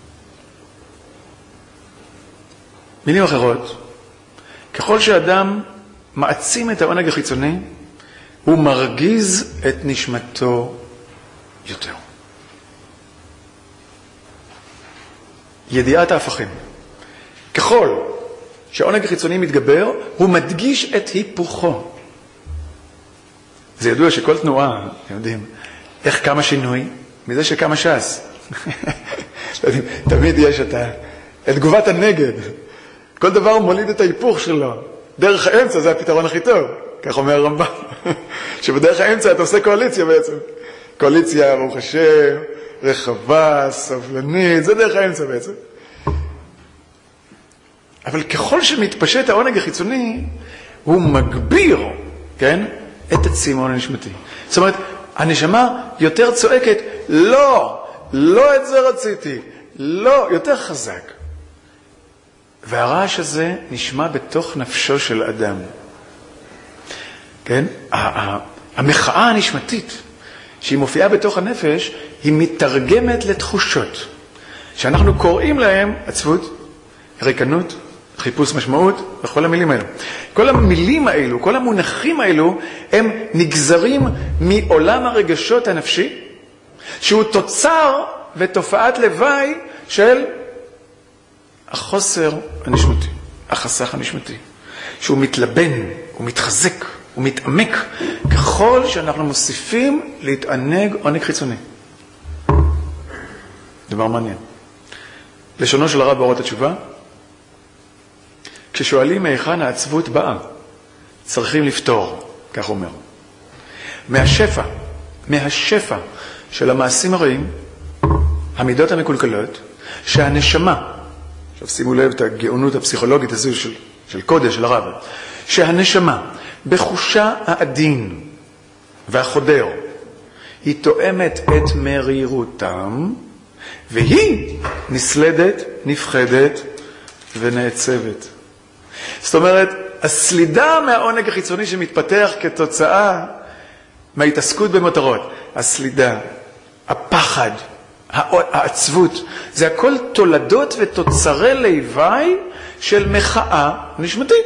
מילים אחרות, ככל שאדם מעצים את העונג החיצוני, הוא מרגיז את נשמתו יותר. ידיעת ההפכים. ככל שהעונג החיצוני מתגבר, הוא מדגיש את היפוכו. זה ידוע שכל תנועה, אתם יודעים, איך כמה שינוי? מזה שכמה ש"ס. תמיד יש את תגובת הנגד. כל דבר מוליד את ההיפוך שלו. דרך האמצע זה הפתרון הכי טוב. כך אומר הרמב"ם. שבדרך האמצע אתה עושה קואליציה בעצם. קואליציה, ברוך השם, רחבה, סבלנית, זה דרך האמצע בעצם. אבל ככל שמתפשט העונג החיצוני, הוא מגביר, כן, את הצמאון הנשמתי. זאת אומרת, הנשמה יותר צועקת, לא את זה רציתי, לא, יותר חזק. והרעש הזה נשמע בתוך נפשו של אדם. כן? המחאה הנשמתית, שהיא מופיעה בתוך הנפש, היא מתרגמת לתחושות. שאנחנו קוראים להם עצבות, ריקנות, חיפוש משמעות וכל המילים האלו. כל המילים האלו, כל המונחים האלו, הם נגזרים מעולם הרגשות הנפשי, שהוא תוצר ותופעת לוואי של החוסר הנשמתי, החסך הנשמתי, שהוא מתלבן, הוא מתחזק, הוא מתעמק, ככל שאנחנו מוסיפים להתענג עונג חיצוני. דבר מעניין. לשונו של הרב באורות התשובה, כששואלים מהיכן העצבות באה, צריכים לפתור, כך הוא אומר. מהשפע של המעשים הרעים, המידות המקולקלות, שהנשמה, עכשיו שימו לב את הגאונות הפסיכולוגית הזו של קודש, של הרב, שהנשמה בחושה העדין והחודר, היא תואמת את מרירותם, והיא נסלדת, נפחדת ונעצבת. זאת אומרת, הסלידה מהעונג החיצוני שמתפתח כתוצאה מההתעסקות במטרות, הסלידה, הפחד, העצבות, זה הכל תולדות ותוצרי לוואי של מחאה נשמתית.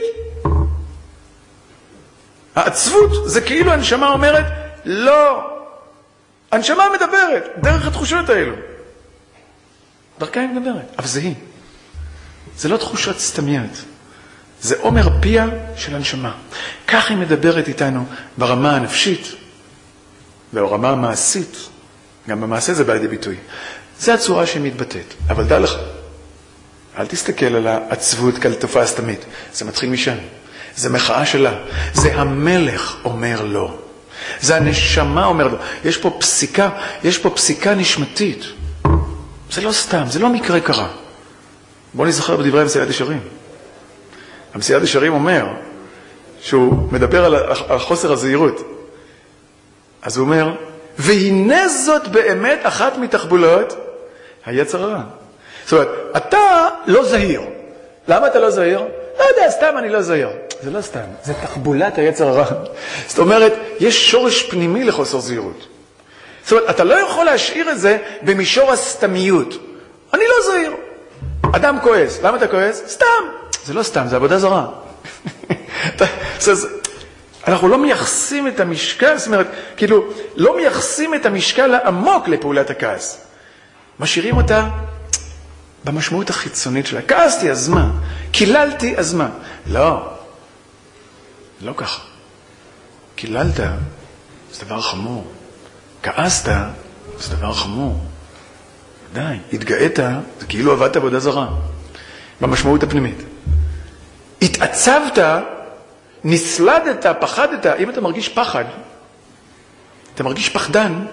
העצבות זה כאילו הנשמה אומרת, לא, הנשמה מדברת דרך התחושות האלו. דרכה היא מדברת, אבל זה היא. זה לא תחושות סתמיות. זה עומר פיה של הנשמה. כך היא מדברת איתנו ברמה הנפשית, ברמה המעשית. גם במעשה זה בא לידי ביטוי. זה הצורה שהיא מתבטאת. אבל דע לך, אל תסתכל על העצבות כאל תופעה סתמית. זה מתחיל משם. זה מחאה שלה. זה המלך אומר לו. זה הנשמה אומר לו. יש פה פסיקה נשמתית. זה לא סתם, זה לא מקרה קרה. בואו נזכר בדברי המסילת ישרים. המסילת ישרים אומר, שהוא מדבר על חוסר הזהירות. אז הוא אומר, והנה זאת באמת אחת מתחבולות היצר הרע. זאת אומרת, אתה לא זהיר. למה אתה לא זהיר? לא יודע, סתם אני לא זהיר. זה לא סתם, זה תחבולת היצר הרע. זאת אומרת, יש שורש פנימי לחוסר זהירות. זאת אומרת, אתה לא יכול להשאיר את זה במישור הסתמיות. אני לא זהיר. אדם כועס. למה אתה כועס? סתם. זה לא סתם, זה עבודה זרה. אנחנו לא מייחסים את המשקל, זאת אומרת, כאילו, לא מייחסים את המשקל העמוק לפעולת הכעס. משאירים אותה במשמעות החיצונית שלה. כעסתי, אז מה? קיללתי, אז מה? לא. לא ככה. קיללת, זה דבר חמור. כעסת, זה דבר חמור. די, התגאית, זה כאילו עבדת עבודה זרה. במשמעות הפנימית. התעצבת, נסלדת, פחדת. אם אתה מרגיש פחד, אתה מרגיש פחדן,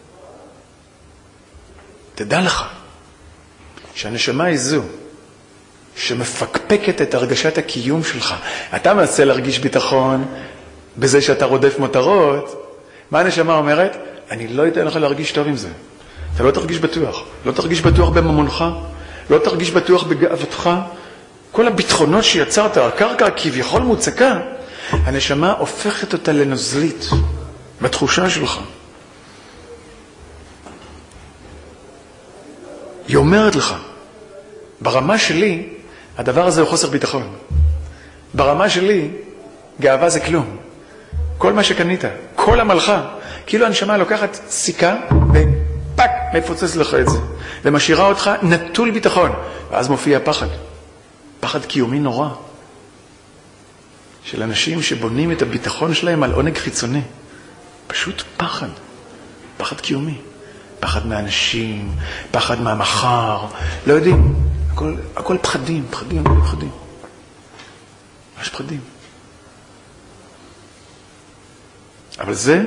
תדע לך שהנשמה היא זו שמפקפקת את הרגשת הקיום שלך. אתה מנסה להרגיש ביטחון בזה שאתה רודף מטרות. מה הנשמה אומרת? אני לא אתן לך להרגיש טוב עם זה. אתה לא תרגיש בטוח. לא תרגיש בטוח בממונך, לא תרגיש בטוח בגאוותך. כל הביטחונות שיצרת, הקרקע כביכול מוצקה, הנשמה הופכת אותה לנוזלית בתחושה שלך. היא אומרת לך, ברמה שלי, הדבר הזה הוא חוסר ביטחון. ברמה שלי, גאווה זה כלום. כל מה שקנית, כל המלכה, כאילו הנשמה לוקחת סיכה ופק, מפוצץ לך את זה. ומשאירה אותך נטול ביטחון. ואז מופיע פחד. פחד קיומי נורא. של אנשים שבונים את הביטחון שלהם על עונג חיצוני. פשוט פחד. פחד קיומי. פחד מהאנשים, פחד מהמחר. לא יודעים. הכל פחדים, פחדים. יש פחדים. אבל זה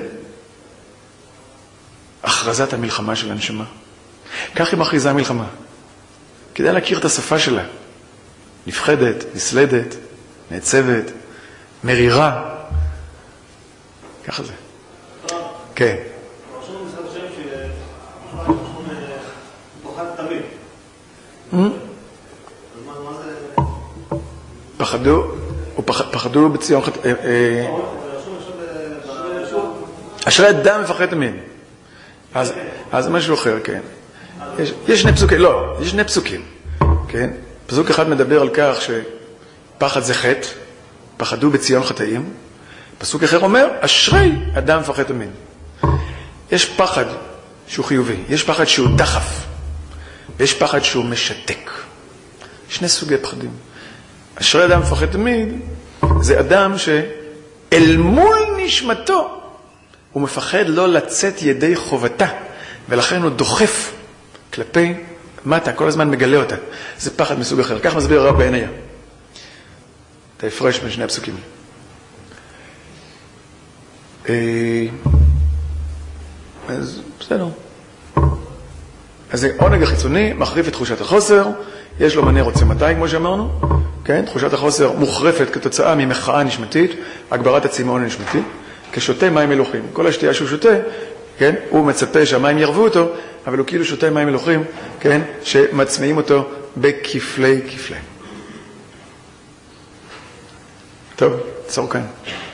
הכרזת המלחמה של הנשמה. כך היא מכריזה מלחמה. כדאי להכיר את השפה שלה. נפחדת, נסלדת, נעצבת, מרירה. ככה זה. כן. פרשנו במשרד השם שפוחד תמיד. מה זה? פחדו בציון אשרי אדם מפחד תמיד. אז משהו אחר, כן. יש שני פסוקים, לא, יש שני פסוקים, כן? פסוק אחד מדבר על כך שפחד זה חטא, פחדו בציון חטאים. פסוק אחר אומר, אשרי אדם מפחד תמיד. יש פחד שהוא חיובי, יש פחד שהוא דחף, ויש פחד שהוא משתק. שני סוגי פחדים. אשרי אדם מפחד תמיד, זה אדם שאל מול נשמתו, הוא מפחד לא לצאת ידי חובתה, ולכן הוא דוחף כלפי מטה, כל הזמן מגלה אותה. זה פחד מסוג אחר. כך מסביר הרב בעיניה. את ההפרש בין שני הפסוקים. אז בסדר. אז זה עונג החיצוני, מחריף את תחושת החוסר, יש לו מנה רוצה מתי, כמו שאמרנו, כן? תחושת החוסר מוחרפת כתוצאה ממחאה נשמתית, הגברת הצמאון הנשמתי, כשותה מים מלוכים. כל השתייה שהוא שותה, כן? הוא מצפה שהמים ירבו אותו, אבל הוא כאילו שותה מים מלוכים, כן? שמצמאים אותו בכפלי כפלי. טוב, צור כאן.